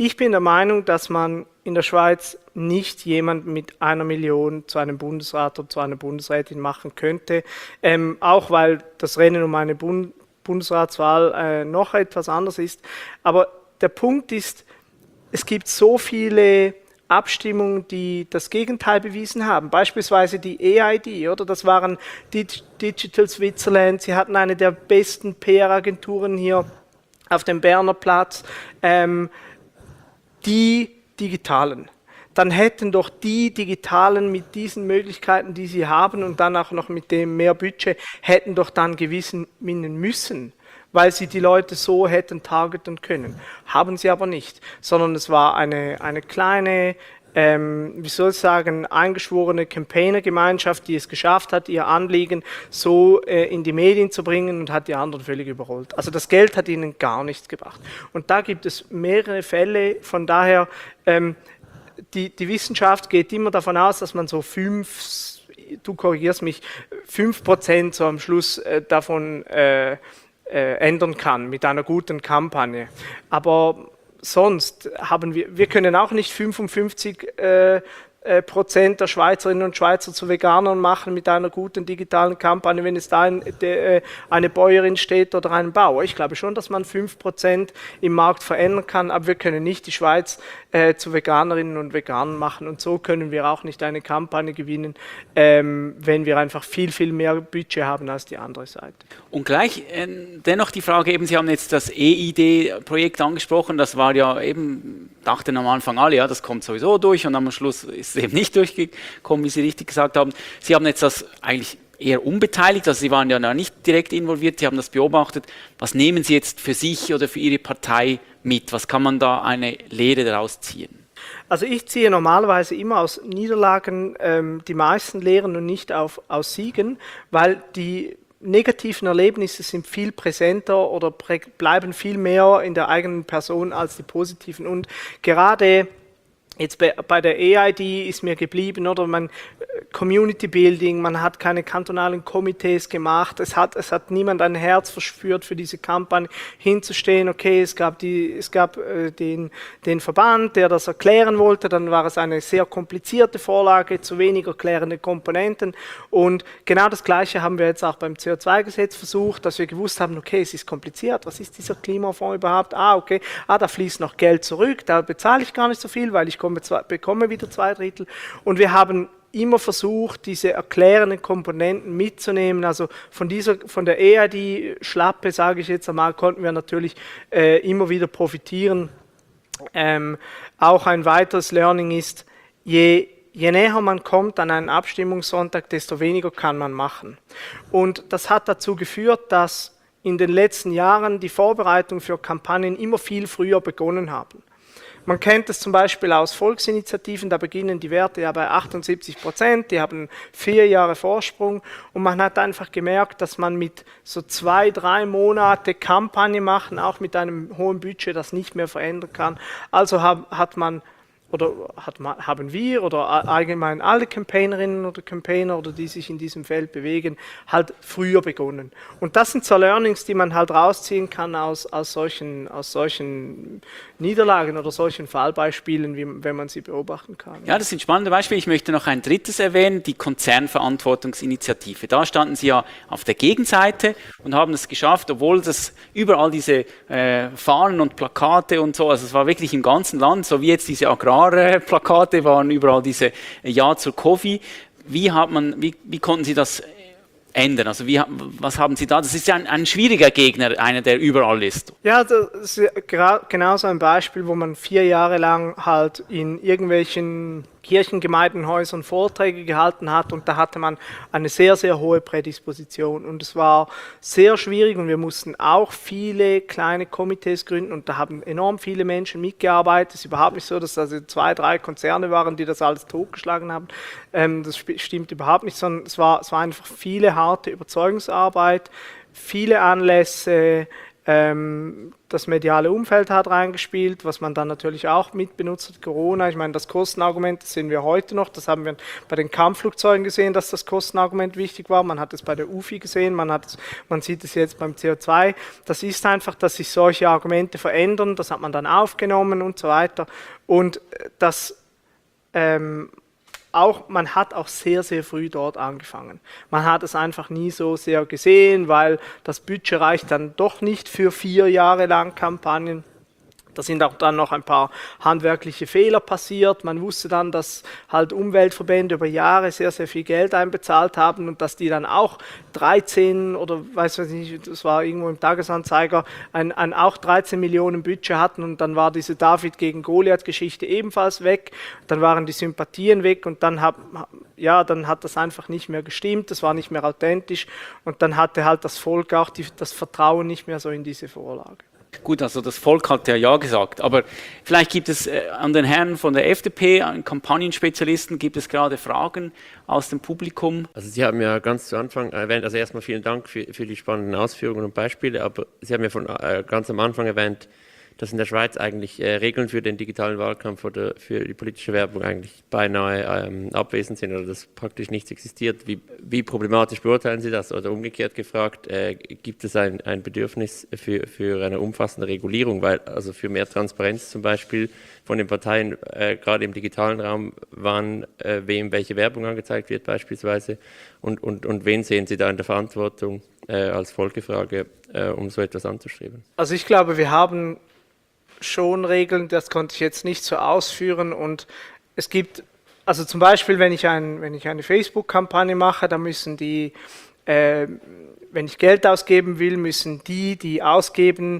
Ich bin der Meinung, dass man in der Schweiz nicht jemanden mit einer Million zu einem Bundesrat oder zu einer Bundesrätin machen könnte, ähm, auch weil das Rennen um eine Bund Bundesratswahl äh, noch etwas anders ist. Aber der Punkt ist, es gibt so viele Abstimmungen, die das Gegenteil bewiesen haben. Beispielsweise die E I D, oder? Das waren Digital Switzerland. Sie hatten eine der besten P R-Agenturen hier auf dem Berner Platz. Ähm, die Digitalen. Dann hätten doch die Digitalen mit diesen Möglichkeiten, die sie haben und dann auch noch mit dem mehr Budget, hätten doch dann gewinnen müssen, weil sie die Leute so hätten targeten können. Haben sie aber nicht, sondern es war eine, eine kleine, ähm, wie soll ich sagen, eingeschworene Campaigner-Gemeinschaft, die es geschafft hat, ihr Anliegen so äh, in die Medien zu bringen und hat die anderen völlig überrollt. Also das Geld hat ihnen gar nichts gebracht. Und da gibt es mehrere Fälle, von daher, ähm, die, die Wissenschaft geht immer davon aus, dass man so fünf, du korrigierst mich, fünf Prozent so am Schluss äh, davon äh, äh, ändern kann mit einer guten Kampagne. Aber sonst haben wir, wir können auch nicht fünfundfünfzig äh, äh, Prozent der Schweizerinnen und Schweizer zu Veganern machen mit einer guten digitalen Kampagne, wenn es da ein, de, äh, eine Bäuerin steht oder ein Bauer. Ich glaube schon, dass man fünf Prozent im Markt verändern kann, aber wir können nicht die Schweiz äh, zu Veganerinnen und Veganern machen und so können wir auch nicht eine Kampagne gewinnen, ähm, wenn wir einfach viel, viel mehr Budget haben als die andere Seite. Und gleich äh, dennoch die Frage, eben Sie haben jetzt das E I D-Projekt angesprochen, das war ja eben, dachten am Anfang alle, ja, das kommt sowieso durch und am Schluss ist es eben nicht durchgekommen, wie Sie richtig gesagt haben. Sie haben jetzt das eigentlich eher unbeteiligt, also Sie waren ja noch nicht direkt involviert, Sie haben das beobachtet. Was nehmen Sie jetzt für sich oder für Ihre Partei mit? Was kann man da eine Lehre daraus ziehen? Also ich ziehe normalerweise immer aus Niederlagen ähm, die meisten Lehren und nicht auf, aus Siegen, weil die negativen Erlebnisse sind viel präsenter oder prä bleiben viel mehr in der eigenen Person als die positiven. Und gerade jetzt bei, bei der E I D ist mir geblieben, oder man Community Building, man hat keine kantonalen Komitees gemacht, es hat, es hat niemand ein Herz verspürt für diese Kampagne hinzustehen, okay, es gab, die, es gab äh, den, den Verband, der das erklären wollte, dann war es eine sehr komplizierte Vorlage, zu wenig erklärende Komponenten und genau das Gleiche haben wir jetzt auch beim C O zwei Gesetz versucht, dass wir gewusst haben, okay, es ist kompliziert, was ist dieser Klimafonds überhaupt, ah, okay, ah, da fließt noch Geld zurück, da bezahle ich gar nicht so viel, weil ich komme, zwei, bekomme wieder zwei Drittel und wir haben immer versucht, diese erklärenden Komponenten mitzunehmen. Also von dieser, von der E I D-Schlappe, sage ich jetzt einmal, konnten wir natürlich äh, immer wieder profitieren. Ähm, auch ein weiteres Learning ist, je, je näher man kommt an einen Abstimmungssonntag, desto weniger kann man machen. Und das hat dazu geführt, dass in den letzten Jahren die Vorbereitungen für Kampagnen immer viel früher begonnen haben. Man kennt es zum Beispiel aus Volksinitiativen, da beginnen die Werte ja bei achtundsiebzig Prozent, die haben vier Jahre Vorsprung und man hat einfach gemerkt, dass man mit so zwei, drei Monate Kampagne machen, auch mit einem hohen Budget, das nicht mehr verändern kann. Also hat, hat man oder hat, haben wir oder allgemein alle Campaignerinnen oder Campaigner oder die sich in diesem Feld bewegen, halt früher begonnen. Und das sind so Learnings, die man halt rausziehen kann aus, aus, solchen, aus solchen Niederlagen oder solchen Fallbeispielen, wie, wenn man sie beobachten kann. Ja, das sind spannende Beispiele. Ich möchte noch ein drittes erwähnen, die Konzernverantwortungsinitiative. Da standen Sie ja auf der Gegenseite und haben es geschafft, obwohl das überall diese äh, Fahnen und Plakate und so, also es war wirklich im ganzen Land, so wie jetzt diese Agrar Plakate waren überall diese Ja zur Coffee. Wie hat man, wie, wie konnten Sie das ändern? Also wie, was haben Sie da? Das ist ja ein, ein schwieriger Gegner, einer, der überall ist. Ja, das ist genau so ein Beispiel, wo man vier Jahre lang halt in irgendwelchen Kirchengemeindenhäusern Vorträge gehalten hat und da hatte man eine sehr, sehr hohe Prädisposition und es war sehr schwierig und wir mussten auch viele kleine Komitees gründen und da haben enorm viele Menschen mitgearbeitet. Es ist überhaupt nicht so, dass das also zwei, drei Konzerne waren, die das alles totgeschlagen haben. Ähm, das stimmt überhaupt nicht, sondern es war, es war einfach viele harte Überzeugungsarbeit, viele Anlässe, Ähm, das mediale Umfeld hat reingespielt, was man dann natürlich auch mitbenutzt hat, Corona. Ich meine, das Kostenargument, das sehen wir heute noch, das haben wir bei den Kampfflugzeugen gesehen, dass das Kostenargument wichtig war. Man hat es bei der U F I gesehen, man, hat es, man sieht es jetzt beim C O zwei. Das ist einfach, dass sich solche Argumente verändern, das hat man dann aufgenommen und so weiter. Und das ähm, Auch, man hat auch sehr, sehr früh dort angefangen. Man hat es einfach nie so sehr gesehen, weil das Budget reicht dann doch nicht für vier Jahre lang Kampagnen. Da sind auch dann noch ein paar handwerkliche Fehler passiert. Man wusste dann, dass halt Umweltverbände über Jahre sehr, sehr viel Geld einbezahlt haben und dass die dann auch dreizehn oder weiß ich nicht, das war irgendwo im Tagesanzeiger, ein, ein auch dreizehn Millionen Budget hatten und dann war diese David gegen Goliath-Geschichte ebenfalls weg. Dann waren die Sympathien weg und dann hat, ja, dann hat das einfach nicht mehr gestimmt, das war nicht mehr authentisch und dann hatte halt das Volk auch die, das Vertrauen nicht mehr so in diese Vorlage. Gut, also das Volk hat ja Ja gesagt, aber vielleicht gibt es äh, an den Herren von der F D P, an Kampagnenspezialisten, gibt es gerade Fragen aus dem Publikum? Also Sie haben ja ganz zu Anfang erwähnt, also erstmal vielen Dank für, für die spannenden Ausführungen und Beispiele, aber Sie haben ja von äh, ganz am Anfang erwähnt, dass in der Schweiz eigentlich äh, Regeln für den digitalen Wahlkampf oder für die politische Werbung eigentlich beinahe ähm, abwesend sind oder dass praktisch nichts existiert. Wie, wie problematisch beurteilen Sie das? Oder umgekehrt gefragt, äh, gibt es ein, ein Bedürfnis für, für eine umfassende Regulierung, weil also für mehr Transparenz zum Beispiel von den Parteien, äh, gerade im digitalen Raum, wann äh, wem welche Werbung angezeigt wird beispielsweise und, und, und wen sehen Sie da in der Verantwortung äh, als Folgefrage, äh, um so etwas anzustreben? Also ich glaube, wir haben schon Regeln, das konnte ich jetzt nicht so ausführen und es gibt, also zum Beispiel, wenn ich, ein, wenn ich eine Facebook-Kampagne mache, dann müssen die, äh, wenn ich Geld ausgeben will, müssen die, die ausgeben,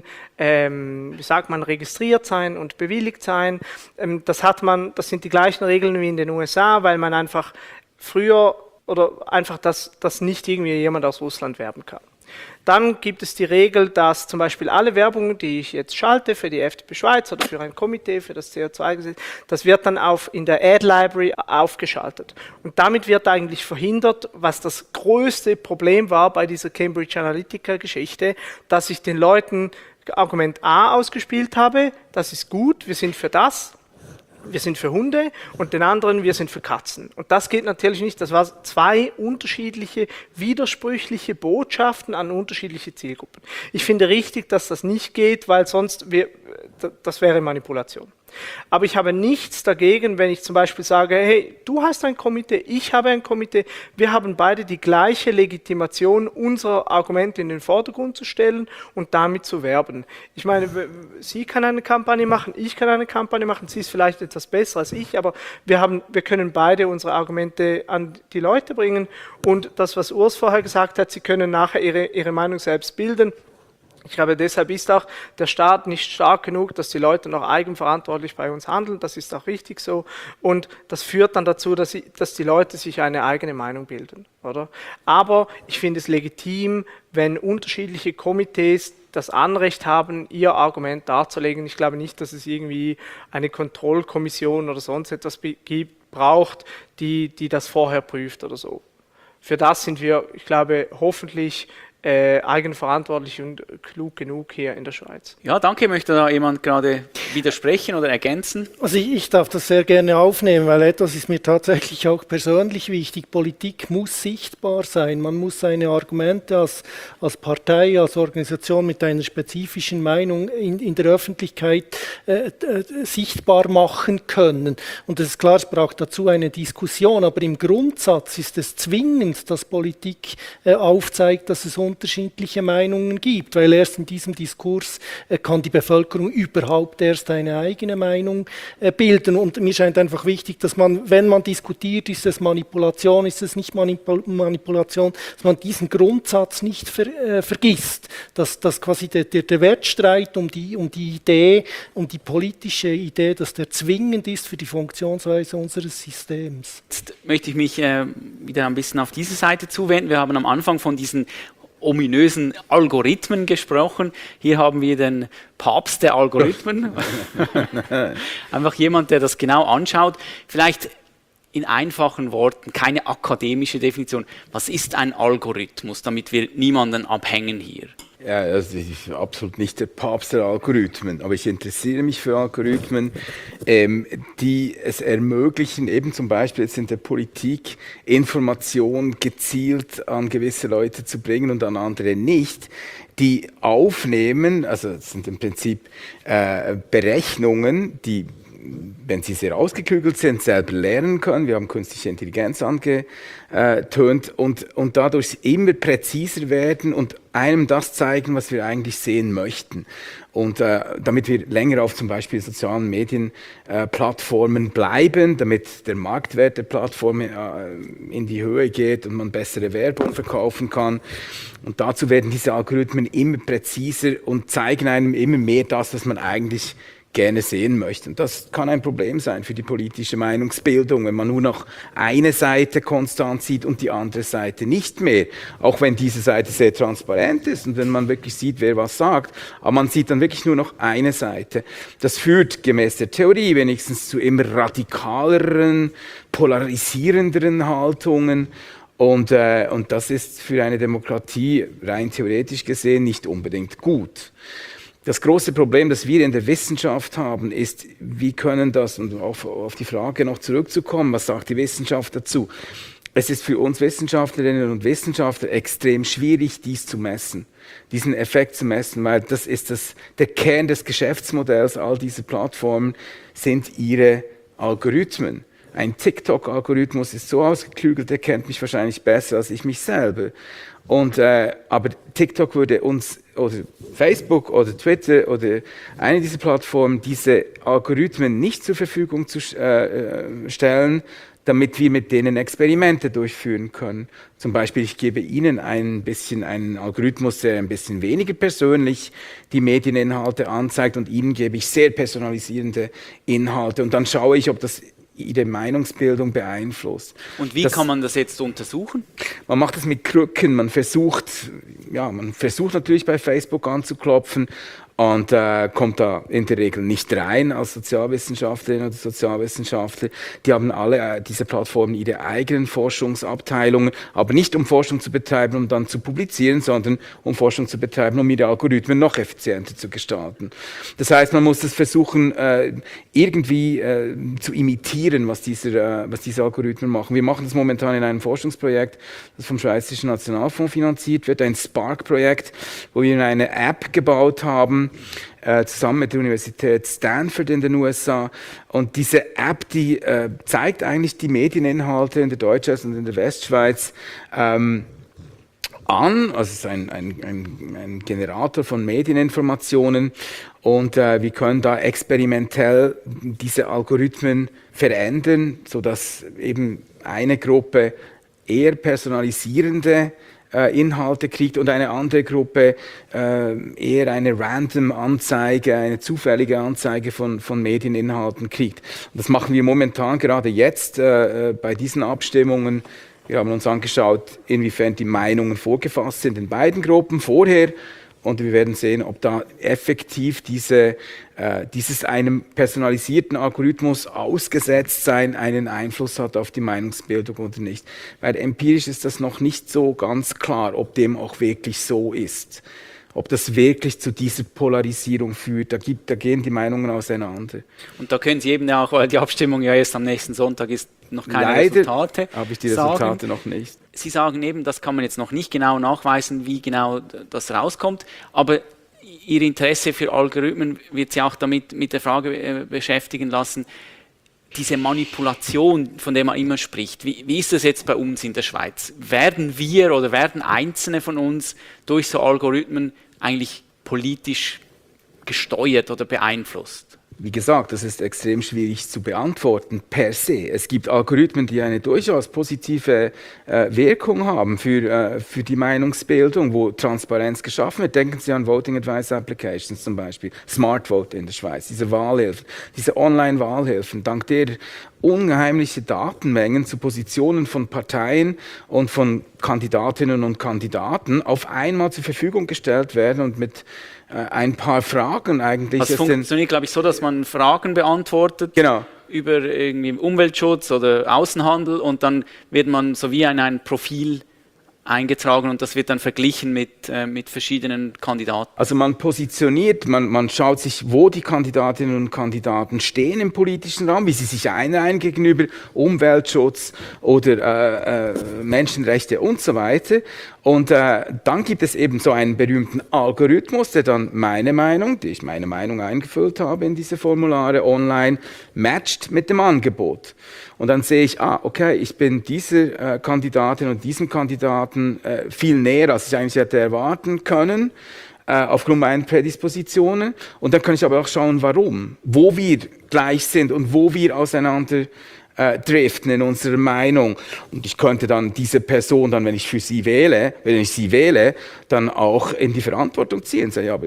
ähm, wie sagt man, registriert sein und bewilligt sein. Ähm, das hat man, das sind die gleichen Regeln wie in den U S A, weil man einfach früher oder einfach, dass, dass nicht irgendwie jemand aus Russland werben kann. Dann gibt es die Regel, dass zum Beispiel alle Werbung, die ich jetzt schalte für die F D P Schweiz oder für ein Komitee, für das C O zwei Gesetz, das wird dann auf, in der Ad Library aufgeschaltet. Und damit wird eigentlich verhindert, was das größte Problem war bei dieser Cambridge Analytica-Geschichte, dass ich den Leuten Argument A ausgespielt habe, das ist gut, wir sind für das. Wir sind für Hunde und den anderen, wir sind für Katzen. Und das geht natürlich nicht. Das waren zwei unterschiedliche, widersprüchliche Botschaften an unterschiedliche Zielgruppen. Ich finde richtig, dass das nicht geht, weil sonst, wir, das wäre Manipulation. Aber ich habe nichts dagegen, wenn ich zum Beispiel sage, hey, du hast ein Komitee, ich habe ein Komitee, wir haben beide die gleiche Legitimation, unser Argument in den Vordergrund zu stellen und damit zu werben. Ich meine, sie kann eine Kampagne machen, ich kann eine Kampagne machen, sie ist vielleicht etwas besser als ich, aber wir, haben, wir können beide unsere Argumente an die Leute bringen und das, was Urs vorher gesagt hat, sie können nachher ihre, ihre Meinung selbst bilden. Ich glaube, deshalb ist auch der Staat nicht stark genug, dass die Leute noch eigenverantwortlich bei uns handeln. Das ist auch richtig so. Und das führt dann dazu, dass, sie, dass die Leute sich eine eigene Meinung bilden, oder? Aber ich finde es legitim, wenn unterschiedliche Komitees das Anrecht haben, ihr Argument darzulegen. Ich glaube nicht, dass es irgendwie eine Kontrollkommission oder sonst etwas gibt, braucht, die, die das vorher prüft oder so. Für das sind wir, ich glaube, hoffentlich Äh, eigenverantwortlich und klug genug hier in der Schweiz. Ja, danke. Möchte da jemand gerade widersprechen oder ergänzen? Also ich, ich darf das sehr gerne aufnehmen, weil etwas ist mir tatsächlich auch persönlich wichtig. Politik muss sichtbar sein. Man muss seine Argumente als, als Partei, als Organisation mit einer spezifischen Meinung in, in der Öffentlichkeit äh, äh, sichtbar machen können. Und es ist klar, es braucht dazu eine Diskussion, aber im Grundsatz ist es zwingend, dass Politik äh, aufzeigt, dass es unterschiedliche Meinungen gibt, weil erst in diesem Diskurs äh, kann die Bevölkerung überhaupt erst eine eigene Meinung äh, bilden. Und mir scheint einfach wichtig, dass man, wenn man diskutiert, ist es Manipulation, ist es nicht Manipul- Manipulation, dass man diesen Grundsatz nicht ver, äh, vergisst, dass, dass quasi der, der, der Wettstreit um die, um die Idee, um die politische Idee, dass der zwingend ist für die Funktionsweise unseres Systems. Jetzt möchte ich mich äh, wieder ein bisschen auf diese Seite zuwenden. Wir haben am Anfang von diesen ominösen Algorithmen gesprochen. Hier haben wir den Papst der Algorithmen. Einfach jemand, der das genau anschaut. Vielleicht in einfachen Worten, keine akademische Definition. Was ist ein Algorithmus, damit wir niemanden abhängen hier? Ja, also ich bin absolut nicht der Papst der Algorithmen, aber ich interessiere mich für Algorithmen, ähm, die es ermöglichen, eben zum Beispiel jetzt in der Politik Informationen gezielt an gewisse Leute zu bringen und an andere nicht, die aufnehmen, also das sind im Prinzip äh, Berechnungen, die, wenn sie sehr ausgeklügelt sind, selber lernen können. Wir haben künstliche Intelligenz angetönt und, und dadurch immer präziser werden und einem das zeigen, was wir eigentlich sehen möchten. Und äh, damit wir länger auf zum Beispiel sozialen Medienplattformen äh, bleiben, damit der Marktwert der Plattform äh, in die Höhe geht und man bessere Werbung verkaufen kann. Und dazu werden diese Algorithmen immer präziser und zeigen einem immer mehr das, was man eigentlich gerne sehen möchte. Und das kann ein Problem sein für die politische Meinungsbildung, wenn man nur noch eine Seite konstant sieht und die andere Seite nicht mehr. Auch wenn diese Seite sehr transparent ist und wenn man wirklich sieht, wer was sagt, aber man sieht dann wirklich nur noch eine Seite. Das führt gemäß der Theorie wenigstens zu immer radikaleren, polarisierenderen Haltungen. Und, äh, und das ist für eine Demokratie rein theoretisch gesehen nicht unbedingt gut. Das große Problem, das wir in der Wissenschaft haben, ist, wie können das, und auf, auf die Frage noch zurückzukommen, was sagt die Wissenschaft dazu? Es ist für uns Wissenschaftlerinnen und Wissenschaftler extrem schwierig, dies zu messen, diesen Effekt zu messen, weil das ist das, der Kern des Geschäftsmodells all dieser Plattformen sind ihre Algorithmen. Ein TikTok-Algorithmus ist so ausgeklügelt, der kennt mich wahrscheinlich besser als ich mich selber. Und, äh, aber TikTok würde uns, oder Facebook oder Twitter oder eine dieser Plattformen, diese Algorithmen nicht zur Verfügung zu äh, stellen, damit wir mit denen Experimente durchführen können. Zum Beispiel, ich gebe Ihnen ein bisschen einen Algorithmus, der ein bisschen weniger persönlich die Medieninhalte anzeigt und Ihnen gebe ich sehr personalisierende Inhalte und dann schaue ich, ob das Ihre Meinungsbildung beeinflusst. Und wie das, kann man das jetzt untersuchen? Man macht das mit Krücken, man versucht, ja, man versucht natürlich bei Facebook anzuklopfen und äh, kommt da in der Regel nicht rein als Sozialwissenschaftlerin oder Sozialwissenschaftler. Die haben alle, äh, diese Plattformen, ihre eigenen Forschungsabteilungen, aber nicht um Forschung zu betreiben, um dann zu publizieren, sondern um Forschung zu betreiben, um ihre Algorithmen noch effizienter zu gestalten. Das heißt, man muss es versuchen, äh, irgendwie äh, zu imitieren, was, dieser, äh, was diese Algorithmen machen. Wir machen das momentan in einem Forschungsprojekt, das vom Schweizerischen Nationalfonds finanziert wird, ein Spark-Projekt, wo wir eine App gebaut haben, Äh, zusammen mit der Universität Stanford in den U S A. Und diese App, die äh, zeigt eigentlich die Medieninhalte in der Deutschschweiz und in der Westschweiz ähm, an. Also es ist ein, ein, ein, ein Generator von Medieninformationen und äh, wir können da experimentell diese Algorithmen verändern, sodass eben eine Gruppe eher personalisierende Inhalte kriegt und eine andere Gruppe äh, eher eine random Anzeige, eine zufällige Anzeige von, von Medieninhalten kriegt. Und das machen wir momentan gerade jetzt äh, bei diesen Abstimmungen. Wir haben uns angeschaut, inwiefern die Meinungen vorgefasst sind in beiden Gruppen vorher. Und wir werden sehen, ob da effektiv diese, äh, dieses einem personalisierten Algorithmus ausgesetzt sein einen Einfluss hat auf die Meinungsbildung oder nicht. Weil empirisch ist das noch nicht so ganz klar, ob dem auch wirklich so ist. Ob das wirklich zu dieser Polarisierung führt. Da, gibt, da gehen die Meinungen auseinander. Und da können Sie eben auch, weil die Abstimmung ja erst am nächsten Sonntag ist, noch keine Leider Resultate habe ich die sagen. Resultate noch nicht. Sie sagen eben, das kann man jetzt noch nicht genau nachweisen, wie genau das rauskommt, aber Ihr Interesse für Algorithmen wird Sie auch damit mit der Frage äh, beschäftigen lassen, diese Manipulation, von der man immer spricht, wie, wie ist das jetzt bei uns in der Schweiz? Werden wir oder werden Einzelne von uns durch so Algorithmen eigentlich politisch gesteuert oder beeinflusst? Wie gesagt, das ist extrem schwierig zu beantworten per se. Es gibt Algorithmen, die eine durchaus positive äh, Wirkung haben für, äh, für die Meinungsbildung, wo Transparenz geschaffen wird. Denken Sie an Voting Advice Applications zum Beispiel, Smart Vote in der Schweiz, diese Wahlhilfen, diese Online-Wahlhilfen, dank der unheimliche Datenmengen zu Positionen von Parteien und von Kandidatinnen und Kandidaten auf einmal zur Verfügung gestellt werden und mit äh, ein paar Fragen eigentlich. Das funktioniert, glaube ich, so, dass man Fragen beantwortet genau. über irgendwie Umweltschutz oder Außenhandel und dann wird man so wie in ein Profil eingetragen und das wird dann verglichen mit, äh, mit verschiedenen Kandidaten. Also man positioniert, man, man schaut sich, wo die Kandidatinnen und Kandidaten stehen im politischen Raum, wie sie sich einreihen gegenüber Umweltschutz oder äh, äh, Menschenrechte und so weiter. Und äh, dann gibt es eben so einen berühmten Algorithmus, der dann meine Meinung, die ich meine Meinung eingefüllt habe in diese Formulare online, matcht mit dem Angebot. Und dann sehe ich, ah, okay, ich bin dieser äh, Kandidatin und diesem Kandidaten äh, viel näher, als ich eigentlich hätte erwarten können, äh, aufgrund meiner Prädispositionen. Und dann kann ich aber auch schauen, warum, wo wir gleich sind und wo wir auseinander äh, driften in unserer Meinung. Und ich könnte dann diese Person dann, wenn ich für sie wähle, wenn ich sie wähle, dann auch in die Verantwortung ziehen. Sagen, ja, aber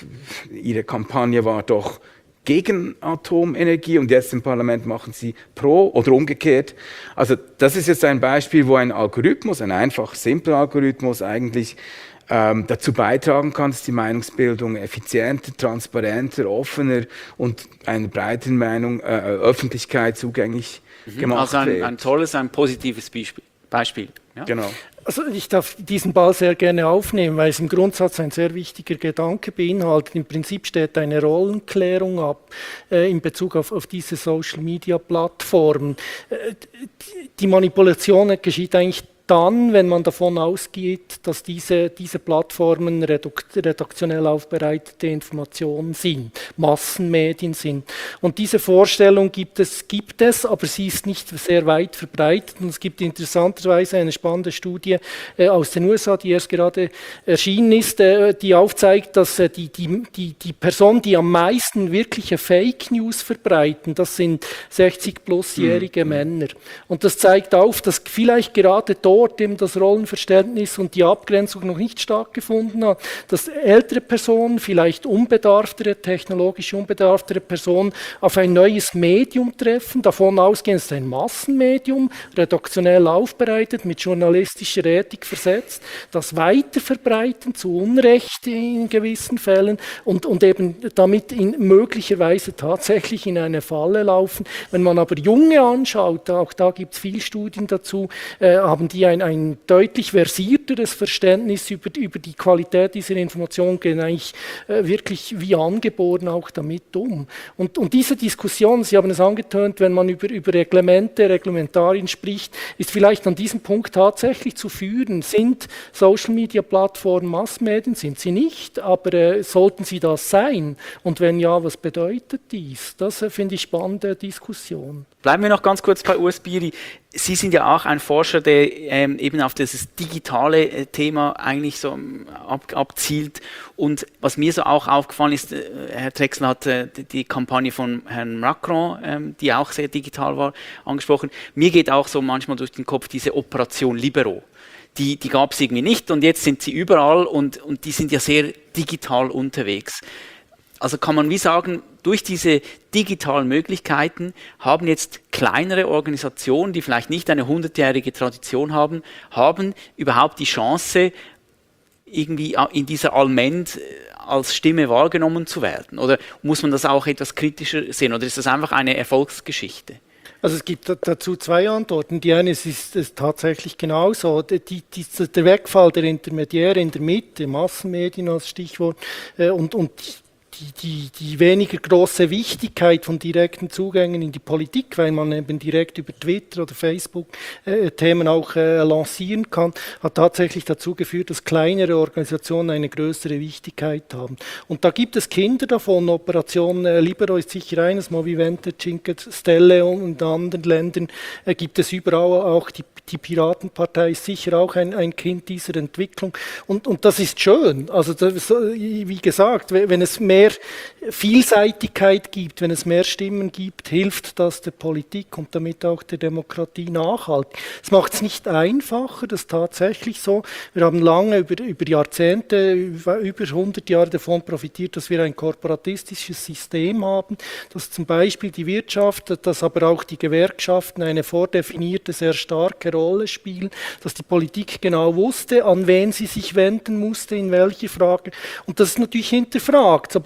ihre Kampagne war doch gegen Atomenergie und jetzt im Parlament machen sie pro oder umgekehrt. Also das ist jetzt ein Beispiel, wo ein Algorithmus, ein einfach simpler Algorithmus eigentlich ähm, dazu beitragen kann, dass die Meinungsbildung effizienter, transparenter, offener und einer breiteren Meinung, äh, Öffentlichkeit zugänglich mhm. gemacht also ein, wird. ein tolles, ein positives Beispiel. Beispiel ja? Genau. Also ich darf diesen Ball sehr gerne aufnehmen, weil es im Grundsatz ein sehr wichtiger Gedanke beinhaltet. Im Prinzip steht eine Rollenklärung ab äh, in Bezug auf, auf diese Social-Media-Plattformen. Äh, die, die Manipulation geschieht eigentlich dann, wenn man davon ausgeht, dass diese, diese Plattformen redaktionell aufbereitete Informationen sind, Massenmedien sind. Und diese Vorstellung gibt es, gibt es, aber sie ist nicht sehr weit verbreitet. Und es gibt interessanterweise eine spannende Studie äh, aus den U S A, die erst gerade erschienen ist, äh, die aufzeigt, dass äh, die, die, die, die Personen, die am meisten wirkliche Fake News verbreiten, das sind sechzig-plusjährige mhm. Männer. Und das zeigt auf, dass vielleicht gerade dort eben das Rollenverständnis und die Abgrenzung noch nicht stattgefunden hat, dass ältere Personen, vielleicht unbedarftere, technologisch unbedarftere Personen auf ein neues Medium treffen, davon ausgehen, es ist ein Massenmedium, redaktionell aufbereitet, mit journalistischer Ethik versetzt, das weiter verbreiten, zu Unrecht in gewissen Fällen und, und eben damit in möglicherweise tatsächlich in eine Falle laufen. Wenn man aber Junge anschaut, auch da gibt es viele Studien dazu, äh, haben die ein, ein deutlich versierteres Verständnis über, über die Qualität dieser Information, gehen eigentlich äh, wirklich wie angeboren auch damit um. Und, und diese Diskussion, Sie haben es angetönt, wenn man über, über Reglemente, Reglementarien spricht, ist vielleicht an diesem Punkt tatsächlich zu führen. Sind Social-Media-Plattformen Massmedien? Sind sie nicht, aber äh, sollten sie das sein? Und wenn ja, was bedeutet dies? Das äh, finde ich spannende Diskussion. Bleiben wir noch ganz kurz bei Urs Biri. Sie sind ja auch ein Forscher, der ähm, eben auf dieses digitale äh, Thema eigentlich so ähm, ab, abzielt. Und was mir so auch aufgefallen ist, äh, Herr Drechsler hat äh, die Kampagne von Herrn Macron, ähm, die auch sehr digital war, angesprochen. Mir geht auch so manchmal durch den Kopf diese Operation Libero. Die, die gab es irgendwie nicht und jetzt sind sie überall und, und die sind ja sehr digital unterwegs. Also kann man wie sagen, durch diese digitalen Möglichkeiten haben jetzt kleinere Organisationen, die vielleicht nicht eine hundertjährige Tradition haben, haben überhaupt die Chance, irgendwie in dieser Allmend als Stimme wahrgenommen zu werden? Oder muss man das auch etwas kritischer sehen? Oder ist das einfach eine Erfolgsgeschichte? Also es gibt dazu zwei Antworten. Die eine ist, ist, ist tatsächlich genauso. Die, die, der Wegfall der Intermediäre in der Mitte, Massenmedien als Stichwort, äh, und, und Die, die, die weniger große Wichtigkeit von direkten Zugängen in die Politik, weil man eben direkt über Twitter oder Facebook äh, Themen auch äh, lancieren kann, hat tatsächlich dazu geführt, dass kleinere Organisationen eine größere Wichtigkeit haben. Und da gibt es Kinder davon. Operation äh, Libero ist sicher eines, Movimento Cinque Stelle und in anderen Ländern äh, gibt es überall auch die Die Piratenpartei ist sicher auch ein, ein Kind dieser Entwicklung. Und, und das ist schön. Also das, wie gesagt, wenn es mehr Vielseitigkeit gibt, wenn es mehr Stimmen gibt, hilft das der Politik und damit auch der Demokratie nachhaltig. Es macht es nicht einfacher, das ist tatsächlich so. Wir haben lange, über, über Jahrzehnte, über, über hundert Jahre davon profitiert, dass wir ein korporatistisches System haben, dass zum Beispiel die Wirtschaft, dass aber auch die Gewerkschaften eine vordefinierte, sehr starke Rolle spielen, dass die Politik genau wusste, an wen sie sich wenden musste, in welche Frage. Und das ist natürlich hinterfragt. Sobald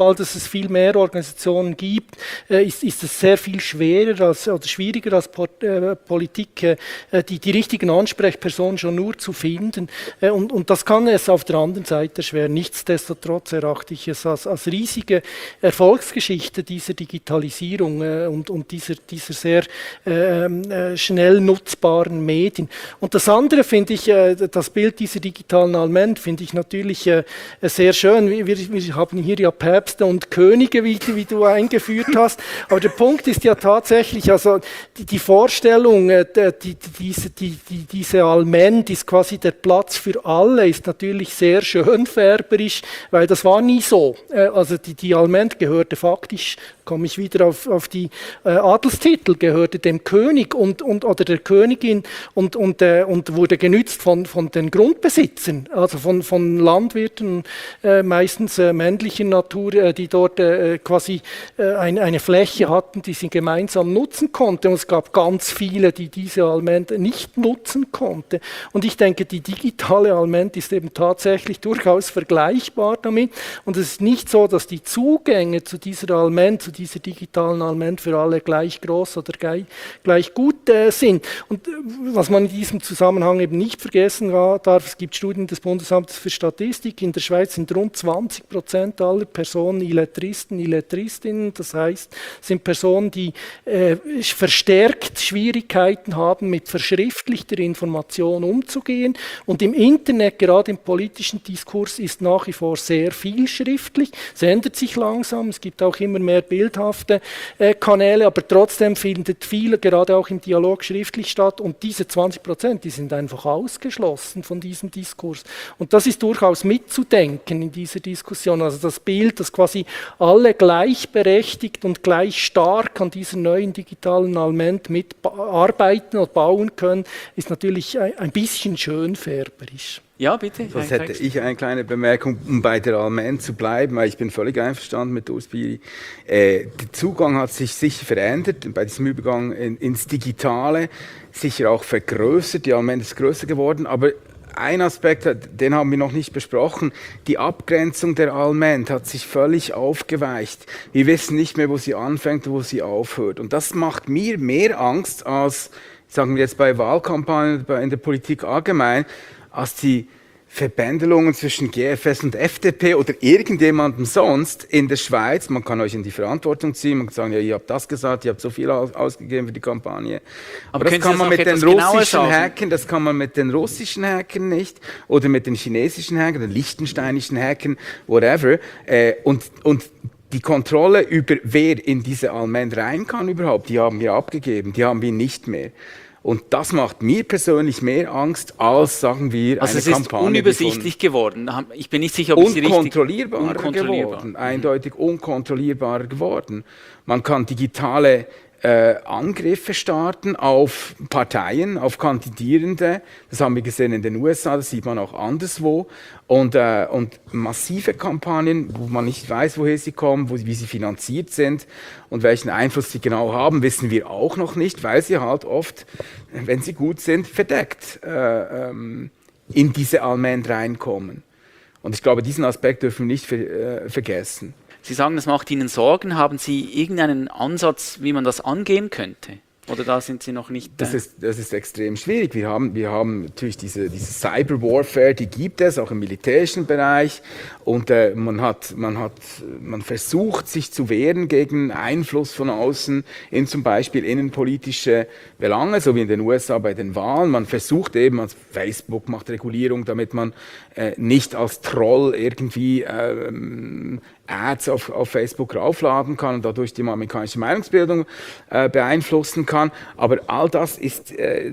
Fall, dass es viel mehr Organisationen gibt, äh, ist, ist es sehr viel schwerer als, oder schwieriger als Port, äh, Politik, äh, die, die richtigen Ansprechpersonen schon nur zu finden. Äh, und, und das kann es auf der anderen Seite schwer. Nichtsdestotrotz erachte ich es als, als riesige Erfolgsgeschichte dieser Digitalisierung äh, und, und dieser, dieser sehr äh, äh, schnell nutzbaren Medien. Und das andere finde ich, äh, das Bild dieser digitalen Allmend finde ich natürlich äh, sehr schön. Wir, wir haben hier ja Päpste und Könige, wie, wie du eingeführt hast. Aber der Punkt ist ja tatsächlich, also die, die Vorstellung, äh, die, die, diese, die, die, diese Allmend ist quasi der Platz für alle, ist natürlich sehr schönfärberisch, weil das war nie so. Äh, also die, die Allmend gehörte faktisch, komme ich wieder auf, auf die äh, Adelstitel, gehörte dem König und, und, oder der Königin und, und, äh, und wurde genützt von, von den Grundbesitzern, also von, von Landwirten, äh, meistens äh, männlicher Natur, äh, die dort äh, quasi äh, eine, eine Fläche hatten, die sie gemeinsam nutzen konnten. Und es gab ganz viele, die diese Allmend nicht nutzen konnten. Und ich denke, die digitale Allmend ist eben tatsächlich durchaus vergleichbar damit. Und es ist nicht so, dass die Zugänge zu dieser Allmend, zu dieser digitalen Allmend für alle gleich groß oder gleich, gleich gut äh, sind. Und äh, was man in diesem Zusammenhang eben nicht vergessen darf, es gibt Studien des Bundesamtes für Statistik, in der Schweiz sind rund zwanzig Prozent aller Personen Illettristen, Illettristinnen, das heißt, sind Personen, die äh, verstärkt Schwierigkeiten haben, mit verschriftlichter Information umzugehen. Und im Internet, gerade im politischen Diskurs, ist nach wie vor sehr viel schriftlich. Es ändert sich langsam, es gibt auch immer mehr bildhafte äh, Kanäle, aber trotzdem findet viel, gerade auch im Dialog, schriftlich statt. Und diese zwanzig Prozent, die sind einfach ausgeschlossen von diesem Diskurs. Und das ist durchaus mitzudenken in dieser Diskussion. Also das Bild, dass quasi alle gleichberechtigt und gleich stark an dieser neuen digitalen Allmend mitarbeiten oder bauen können, ist natürlich ein bisschen schönfärberisch. Ja, bitte. Das hätte ich eine kleine Bemerkung, um bei der Allmend zu bleiben, weil ich bin völlig einverstanden mit Urs Biri. Äh, der Zugang hat sich sicher verändert, bei diesem Übergang in, ins Digitale, sicher auch vergrößert, die Allmend ist größer geworden, aber ein Aspekt, den haben wir noch nicht besprochen, die Abgrenzung der Allmend hat sich völlig aufgeweicht. Wir wissen nicht mehr, wo sie anfängt und wo sie aufhört. Und das macht mir mehr Angst als, sagen wir jetzt bei Wahlkampagnen, in der Politik allgemein, als die Verbändelungen zwischen G F S und F D P oder irgendjemandem sonst in der Schweiz. Man kann euch in die Verantwortung ziehen, man kann sagen, ja, ihr habt das gesagt, ihr habt so viel ausgegeben für die Kampagne. Aber, Aber das kann man mit den russischen Hackern, das kann man mit den russischen Hackern nicht oder mit den chinesischen Hackern, den liechtensteinischen Hackern, whatever. Äh, und, und die Kontrolle über wer in diese Allmend rein kann überhaupt, die haben wir abgegeben, die haben wir nicht mehr. Und das macht mir persönlich mehr Angst, als, sagen wir, also eine Kampagne. Also es ist unübersichtlich geworden. Ich bin nicht sicher, ob ich sie richtig... Unkontrollierbarer unkontrollierbar. geworden, eindeutig unkontrollierbarer geworden. Man kann digitale äh, Angriffe starten auf Parteien, auf Kandidierende. Das haben wir gesehen in den U S A, das sieht man auch anderswo. Und, äh, und massive Kampagnen, wo man nicht weiß, woher sie kommen, wo, wie sie finanziert sind und welchen Einfluss sie genau haben, wissen wir auch noch nicht, weil sie halt oft, wenn sie gut sind, verdeckt äh, ähm, in diese Allmend reinkommen. Und ich glaube, diesen Aspekt dürfen wir nicht ver, äh, vergessen. Sie sagen, das macht Ihnen Sorgen. Haben Sie irgendeinen Ansatz, wie man das angehen könnte? Oder da sind Sie noch nicht... Äh das, ist, das ist extrem schwierig. Wir haben, wir haben natürlich diese, diese Cyber-Warfare, die gibt es, auch im militärischen Bereich. Und äh, man, hat, man, hat, man versucht, sich zu wehren gegen Einfluss von außen in zum Beispiel innenpolitische Belange, so wie in den U S A bei den Wahlen. Man versucht eben, also Facebook macht Regulierung, damit man äh, nicht als Troll irgendwie äh, Ads auf, auf Facebook raufladen kann und dadurch die amerikanische Meinungsbildung äh, beeinflussen kann. Aber all das ist, äh,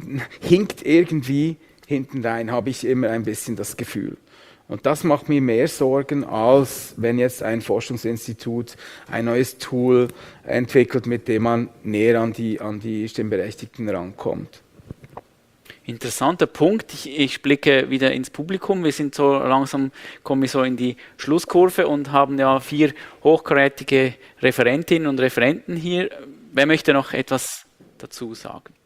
hinkt irgendwie hinten rein, habe ich immer ein bisschen das Gefühl. Und das macht mir mehr Sorgen, als wenn jetzt ein Forschungsinstitut ein neues Tool entwickelt, mit dem man näher an die, an die Stimmberechtigten rankommt. Interessanter Punkt. Ich, ich blicke wieder ins Publikum. Wir sind so langsam, kommen wir so in die Schlusskurve und haben ja vier hochkarätige Referentinnen und Referenten hier. Wer möchte noch etwas dazu sagen?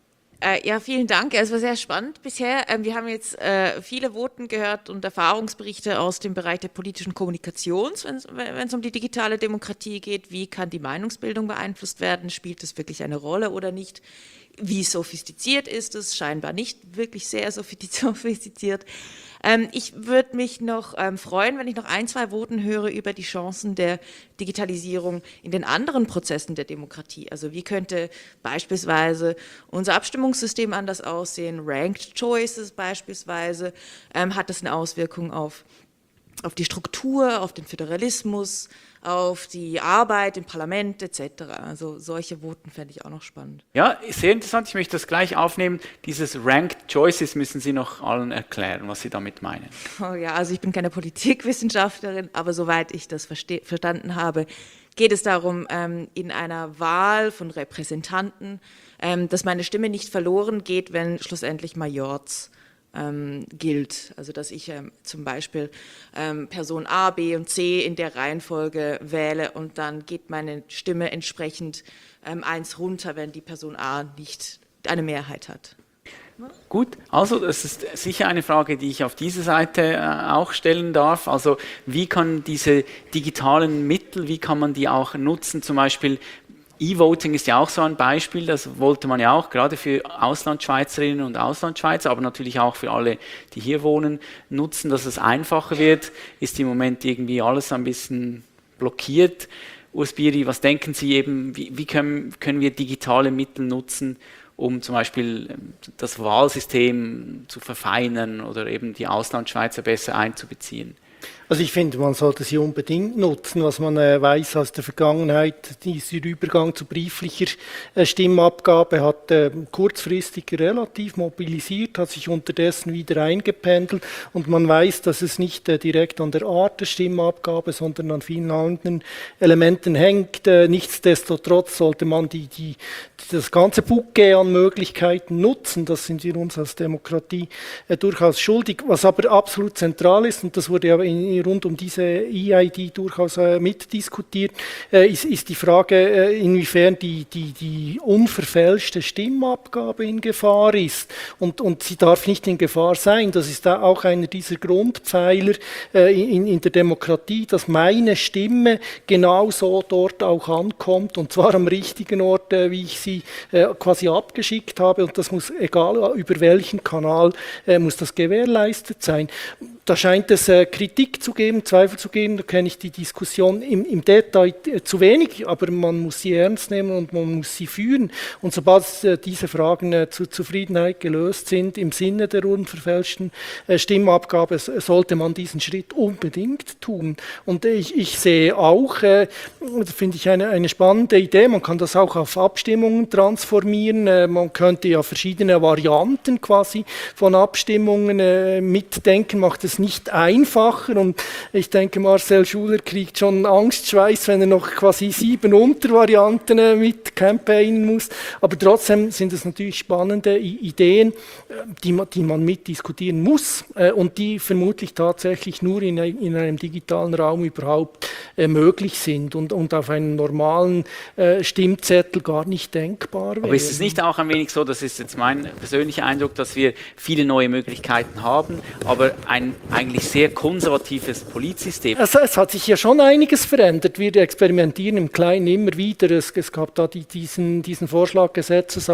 Äh, ja, vielen Dank. Es war sehr spannend bisher. Ähm, wir haben jetzt äh, viele Voten gehört und Erfahrungsberichte aus dem Bereich der politischen Kommunikation, wenn es um die digitale Demokratie geht. Wie kann die Meinungsbildung beeinflusst werden? Spielt es wirklich eine Rolle oder nicht? Wie sophistiziert ist es? Scheinbar nicht wirklich sehr sophistiziert. Ähm, ich würde mich noch ähm, freuen, wenn ich noch ein, zwei Voten höre über die Chancen der Digitalisierung in den anderen Prozessen der Demokratie. Also wie könnte beispielsweise unser Abstimmungssystem anders aussehen? Ranked Choices beispielsweise. Ähm, hat das eine Auswirkung auf, auf die Struktur, auf den Föderalismus, auf die Arbeit im Parlament et cetera. Also solche Voten fände ich auch noch spannend. Ja, sehr interessant. Ich möchte das gleich aufnehmen. Dieses Ranked Choices müssen Sie noch allen erklären, was Sie damit meinen. Oh ja, also ich bin keine Politikwissenschaftlerin, aber soweit ich das verste- verstanden habe, geht es darum, ähm, in einer Wahl von Repräsentanten, ähm, dass meine Stimme nicht verloren geht, wenn schlussendlich Majorz Ähm, gilt. Also dass ich ähm, zum Beispiel ähm, Person A, B und C in der Reihenfolge wähle und dann geht meine Stimme entsprechend ähm, eins runter, wenn die Person A nicht eine Mehrheit hat. Gut, also das ist sicher eine Frage, die ich auf dieser Seite äh, auch stellen darf. Also wie kann diese digitalen Mittel, wie kann man die auch nutzen, zum Beispiel E-Voting ist ja auch so ein Beispiel, das wollte man ja auch gerade für Auslandschweizerinnen und Auslandschweizer, aber natürlich auch für alle, die hier wohnen, nutzen, dass es einfacher wird. Ist im Moment irgendwie alles ein bisschen blockiert. Urs Bieri, was denken Sie eben, wie, wie können, können wir digitale Mittel nutzen, um zum Beispiel das Wahlsystem zu verfeinern oder eben die Auslandschweizer besser einzubeziehen? Also ich finde, man sollte sie unbedingt nutzen. Was man äh, weiß aus der Vergangenheit, dieser Übergang zu brieflicher äh, Stimmabgabe hat äh, kurzfristig relativ mobilisiert, hat sich unterdessen wieder eingependelt und man weiß, dass es nicht äh, direkt an der Art der Stimmabgabe, sondern an vielen anderen Elementen hängt. Äh, nichtsdestotrotz sollte man die, die, das ganze Bouquet an Möglichkeiten nutzen. Das sind wir uns als Demokratie äh, durchaus schuldig. Was aber absolut zentral ist, und das wurde ja in rund um diese E I D durchaus äh, mitdiskutiert, äh, ist, ist die Frage, äh, inwiefern die, die, die unverfälschte Stimmabgabe in Gefahr ist. Und, und sie darf nicht in Gefahr sein. Das ist da auch einer dieser Grundpfeiler äh, in, in der Demokratie, dass meine Stimme genauso dort auch ankommt, und zwar am richtigen Ort, äh, wie ich sie äh, quasi abgeschickt habe. Und das muss, egal über welchen Kanal, äh, muss das gewährleistet sein. Da scheint es äh, Kritik zu geben, Zweifel zu geben, da kenne ich die Diskussion im, im Detail äh, zu wenig, aber man muss sie ernst nehmen und man muss sie führen. Und sobald äh, diese Fragen äh, zur Zufriedenheit gelöst sind, im Sinne der unverfälschten äh, Stimmabgabe, sollte man diesen Schritt unbedingt tun. Und ich, ich sehe auch, äh, das finde ich eine, eine spannende Idee, man kann das auch auf Abstimmungen transformieren, äh, man könnte ja verschiedene Varianten quasi von Abstimmungen äh, mitdenken, macht es nicht einfacher, und ich denke, Marcel Schuler kriegt schon Angstschweiß, wenn er noch quasi sieben Untervarianten äh, mit campaignen muss, aber trotzdem sind es natürlich spannende I- Ideen, äh, die, man, die man mitdiskutieren muss äh, und die vermutlich tatsächlich nur in, in einem digitalen Raum überhaupt äh, möglich sind und, und auf einem normalen äh, Stimmzettel gar nicht denkbar wären. Aber ist es nicht auch ein wenig so, das ist jetzt mein persönlicher Eindruck, dass wir viele neue Möglichkeiten haben, aber ein eigentlich sehr konservatives Politsystem? Also es hat sich ja schon einiges verändert. Wir experimentieren im Kleinen immer wieder. Es, es gab da die, diesen, diesen Vorschlag, Gesetzes,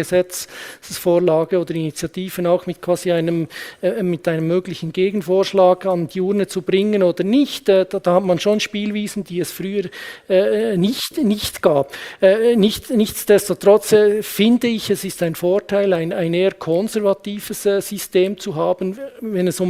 Gesetzesvorlage oder Initiativen auch mit quasi einem, äh, mit einem möglichen Gegenvorschlag an die Urne zu bringen oder nicht. Äh, da, da hat man schon Spielwiesen, die es früher äh, nicht, nicht gab. Äh, nicht, nichtsdestotrotz äh, finde ich, es ist ein Vorteil, ein, ein eher konservatives äh, System zu haben, wenn es um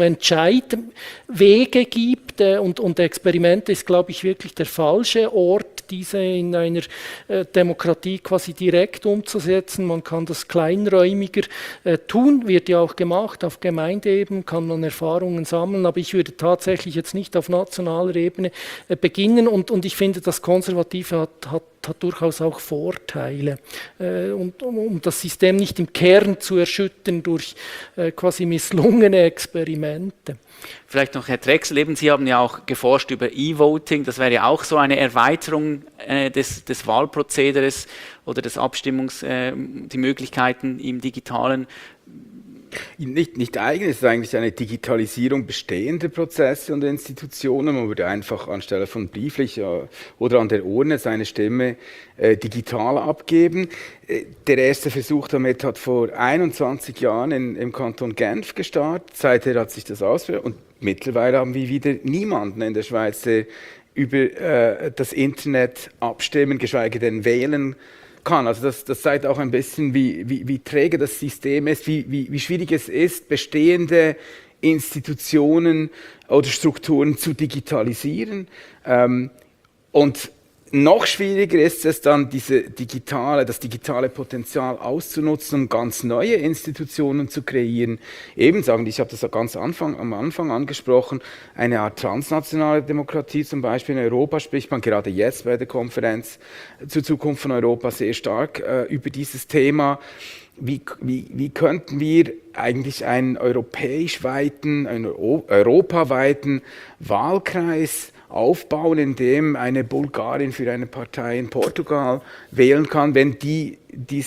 Entscheidwege gibt, äh, und, und Experimente ist, glaube ich, wirklich der falsche Ort, diese in einer äh, Demokratie quasi direkt umzusetzen. Man kann das kleinräumiger äh, tun, wird ja auch gemacht, auf Gemeindeebene kann man Erfahrungen sammeln, aber ich würde tatsächlich jetzt nicht auf nationaler Ebene äh, beginnen und, und ich finde, das Konservative hat, hat, hat durchaus auch Vorteile. Äh, und, um, um das System nicht im Kern zu erschüttern durch äh, quasi misslungene Experimente. Vielleicht noch, Herr Drechsel, eben Sie haben ja auch geforscht über E-Voting, das wäre ja auch so eine Erweiterung äh, des, des Wahlprozederes oder des Abstimmungs, äh, die Möglichkeiten im Digitalen. Nicht, nicht eigen, es ist eigentlich eine Digitalisierung bestehender Prozesse und Institutionen. Man würde einfach anstelle von brieflich ja, oder an der Urne seine Stimme äh, digital abgeben. Äh, der erste Versuch damit hat vor einundzwanzig Jahren in, im Kanton Genf gestartet. Seither hat sich das ausprobiert und mittlerweile haben wir wieder niemanden in der Schweiz, der über äh, das Internet abstimmen, geschweige denn wählen kann. Also das, das zeigt auch ein bisschen, wie, wie, wie träge das System ist, wie, wie, wie schwierig es ist, bestehende Institutionen oder Strukturen zu digitalisieren. Ähm, und noch schwieriger ist es dann, diese digitale, das digitale Potenzial auszunutzen, um ganz neue Institutionen zu kreieren. Eben sagen, ich habe das ganz Anfang, am Anfang angesprochen, eine Art transnationale Demokratie, zum Beispiel in Europa spricht man gerade jetzt bei der Konferenz zur Zukunft von Europa sehr stark äh, über dieses Thema. Wie, wie, wie könnten wir eigentlich einen europäisch weiten, einen europaweiten Wahlkreis aufbauen, in dem eine Bulgarin für eine Partei in Portugal wählen kann, wenn die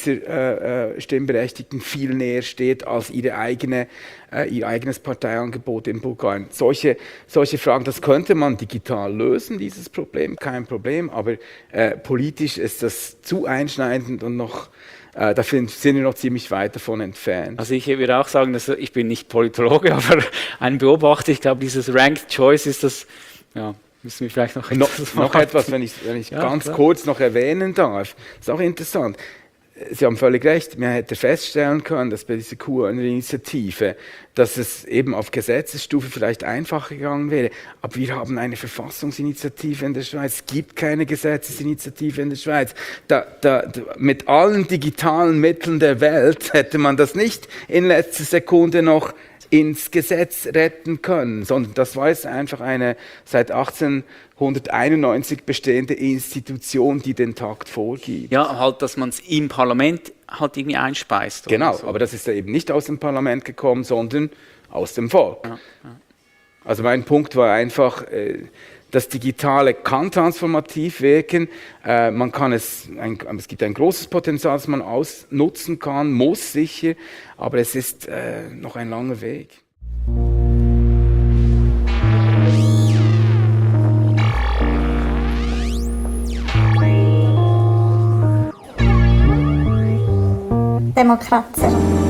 dieser äh, Stimmberechtigten viel näher steht als ihre eigene, äh, ihr eigenes Parteiangebot in Bulgarien. Solche, solche Fragen, das könnte man digital lösen, dieses Problem, kein Problem, aber äh, politisch ist das zu einschneidend und noch Äh, da sind wir noch ziemlich weit davon entfernt. Also ich würde auch sagen, dass ich bin nicht Politologe, aber ein Beobachter. Ich glaube, dieses Ranked Choice ist das, ja, müssen wir vielleicht noch etwas noch, noch etwas, wenn ich, wenn ich ja, ganz klar. kurz noch erwähnen darf. Das ist auch interessant. Sie haben völlig recht, man hätte feststellen können, dass bei dieser Q N-Initiative, dass es eben auf Gesetzesstufe vielleicht einfacher gegangen wäre. Aber wir haben eine Verfassungsinitiative in der Schweiz, es gibt keine Gesetzesinitiative in der Schweiz. Da, da, mit allen digitalen Mitteln der Welt hätte man das nicht in letzter Sekunde noch ins Gesetz retten können, sondern das war jetzt einfach eine seit achtzehnhunderteinundneunzig bestehende Institution, die den Takt vorgibt. Ja, halt, dass man es im Parlament halt irgendwie einspeist. Genau, so. Aber das ist ja eben nicht aus dem Parlament gekommen, sondern aus dem Volk. Ja, ja. Also mein Punkt war einfach, äh, das Digitale kann transformativ wirken, äh, man kann es, ein, es gibt ein großes Potenzial, das man ausnutzen kann, muss sicher, aber es ist äh, noch ein langer Weg. Demokracja.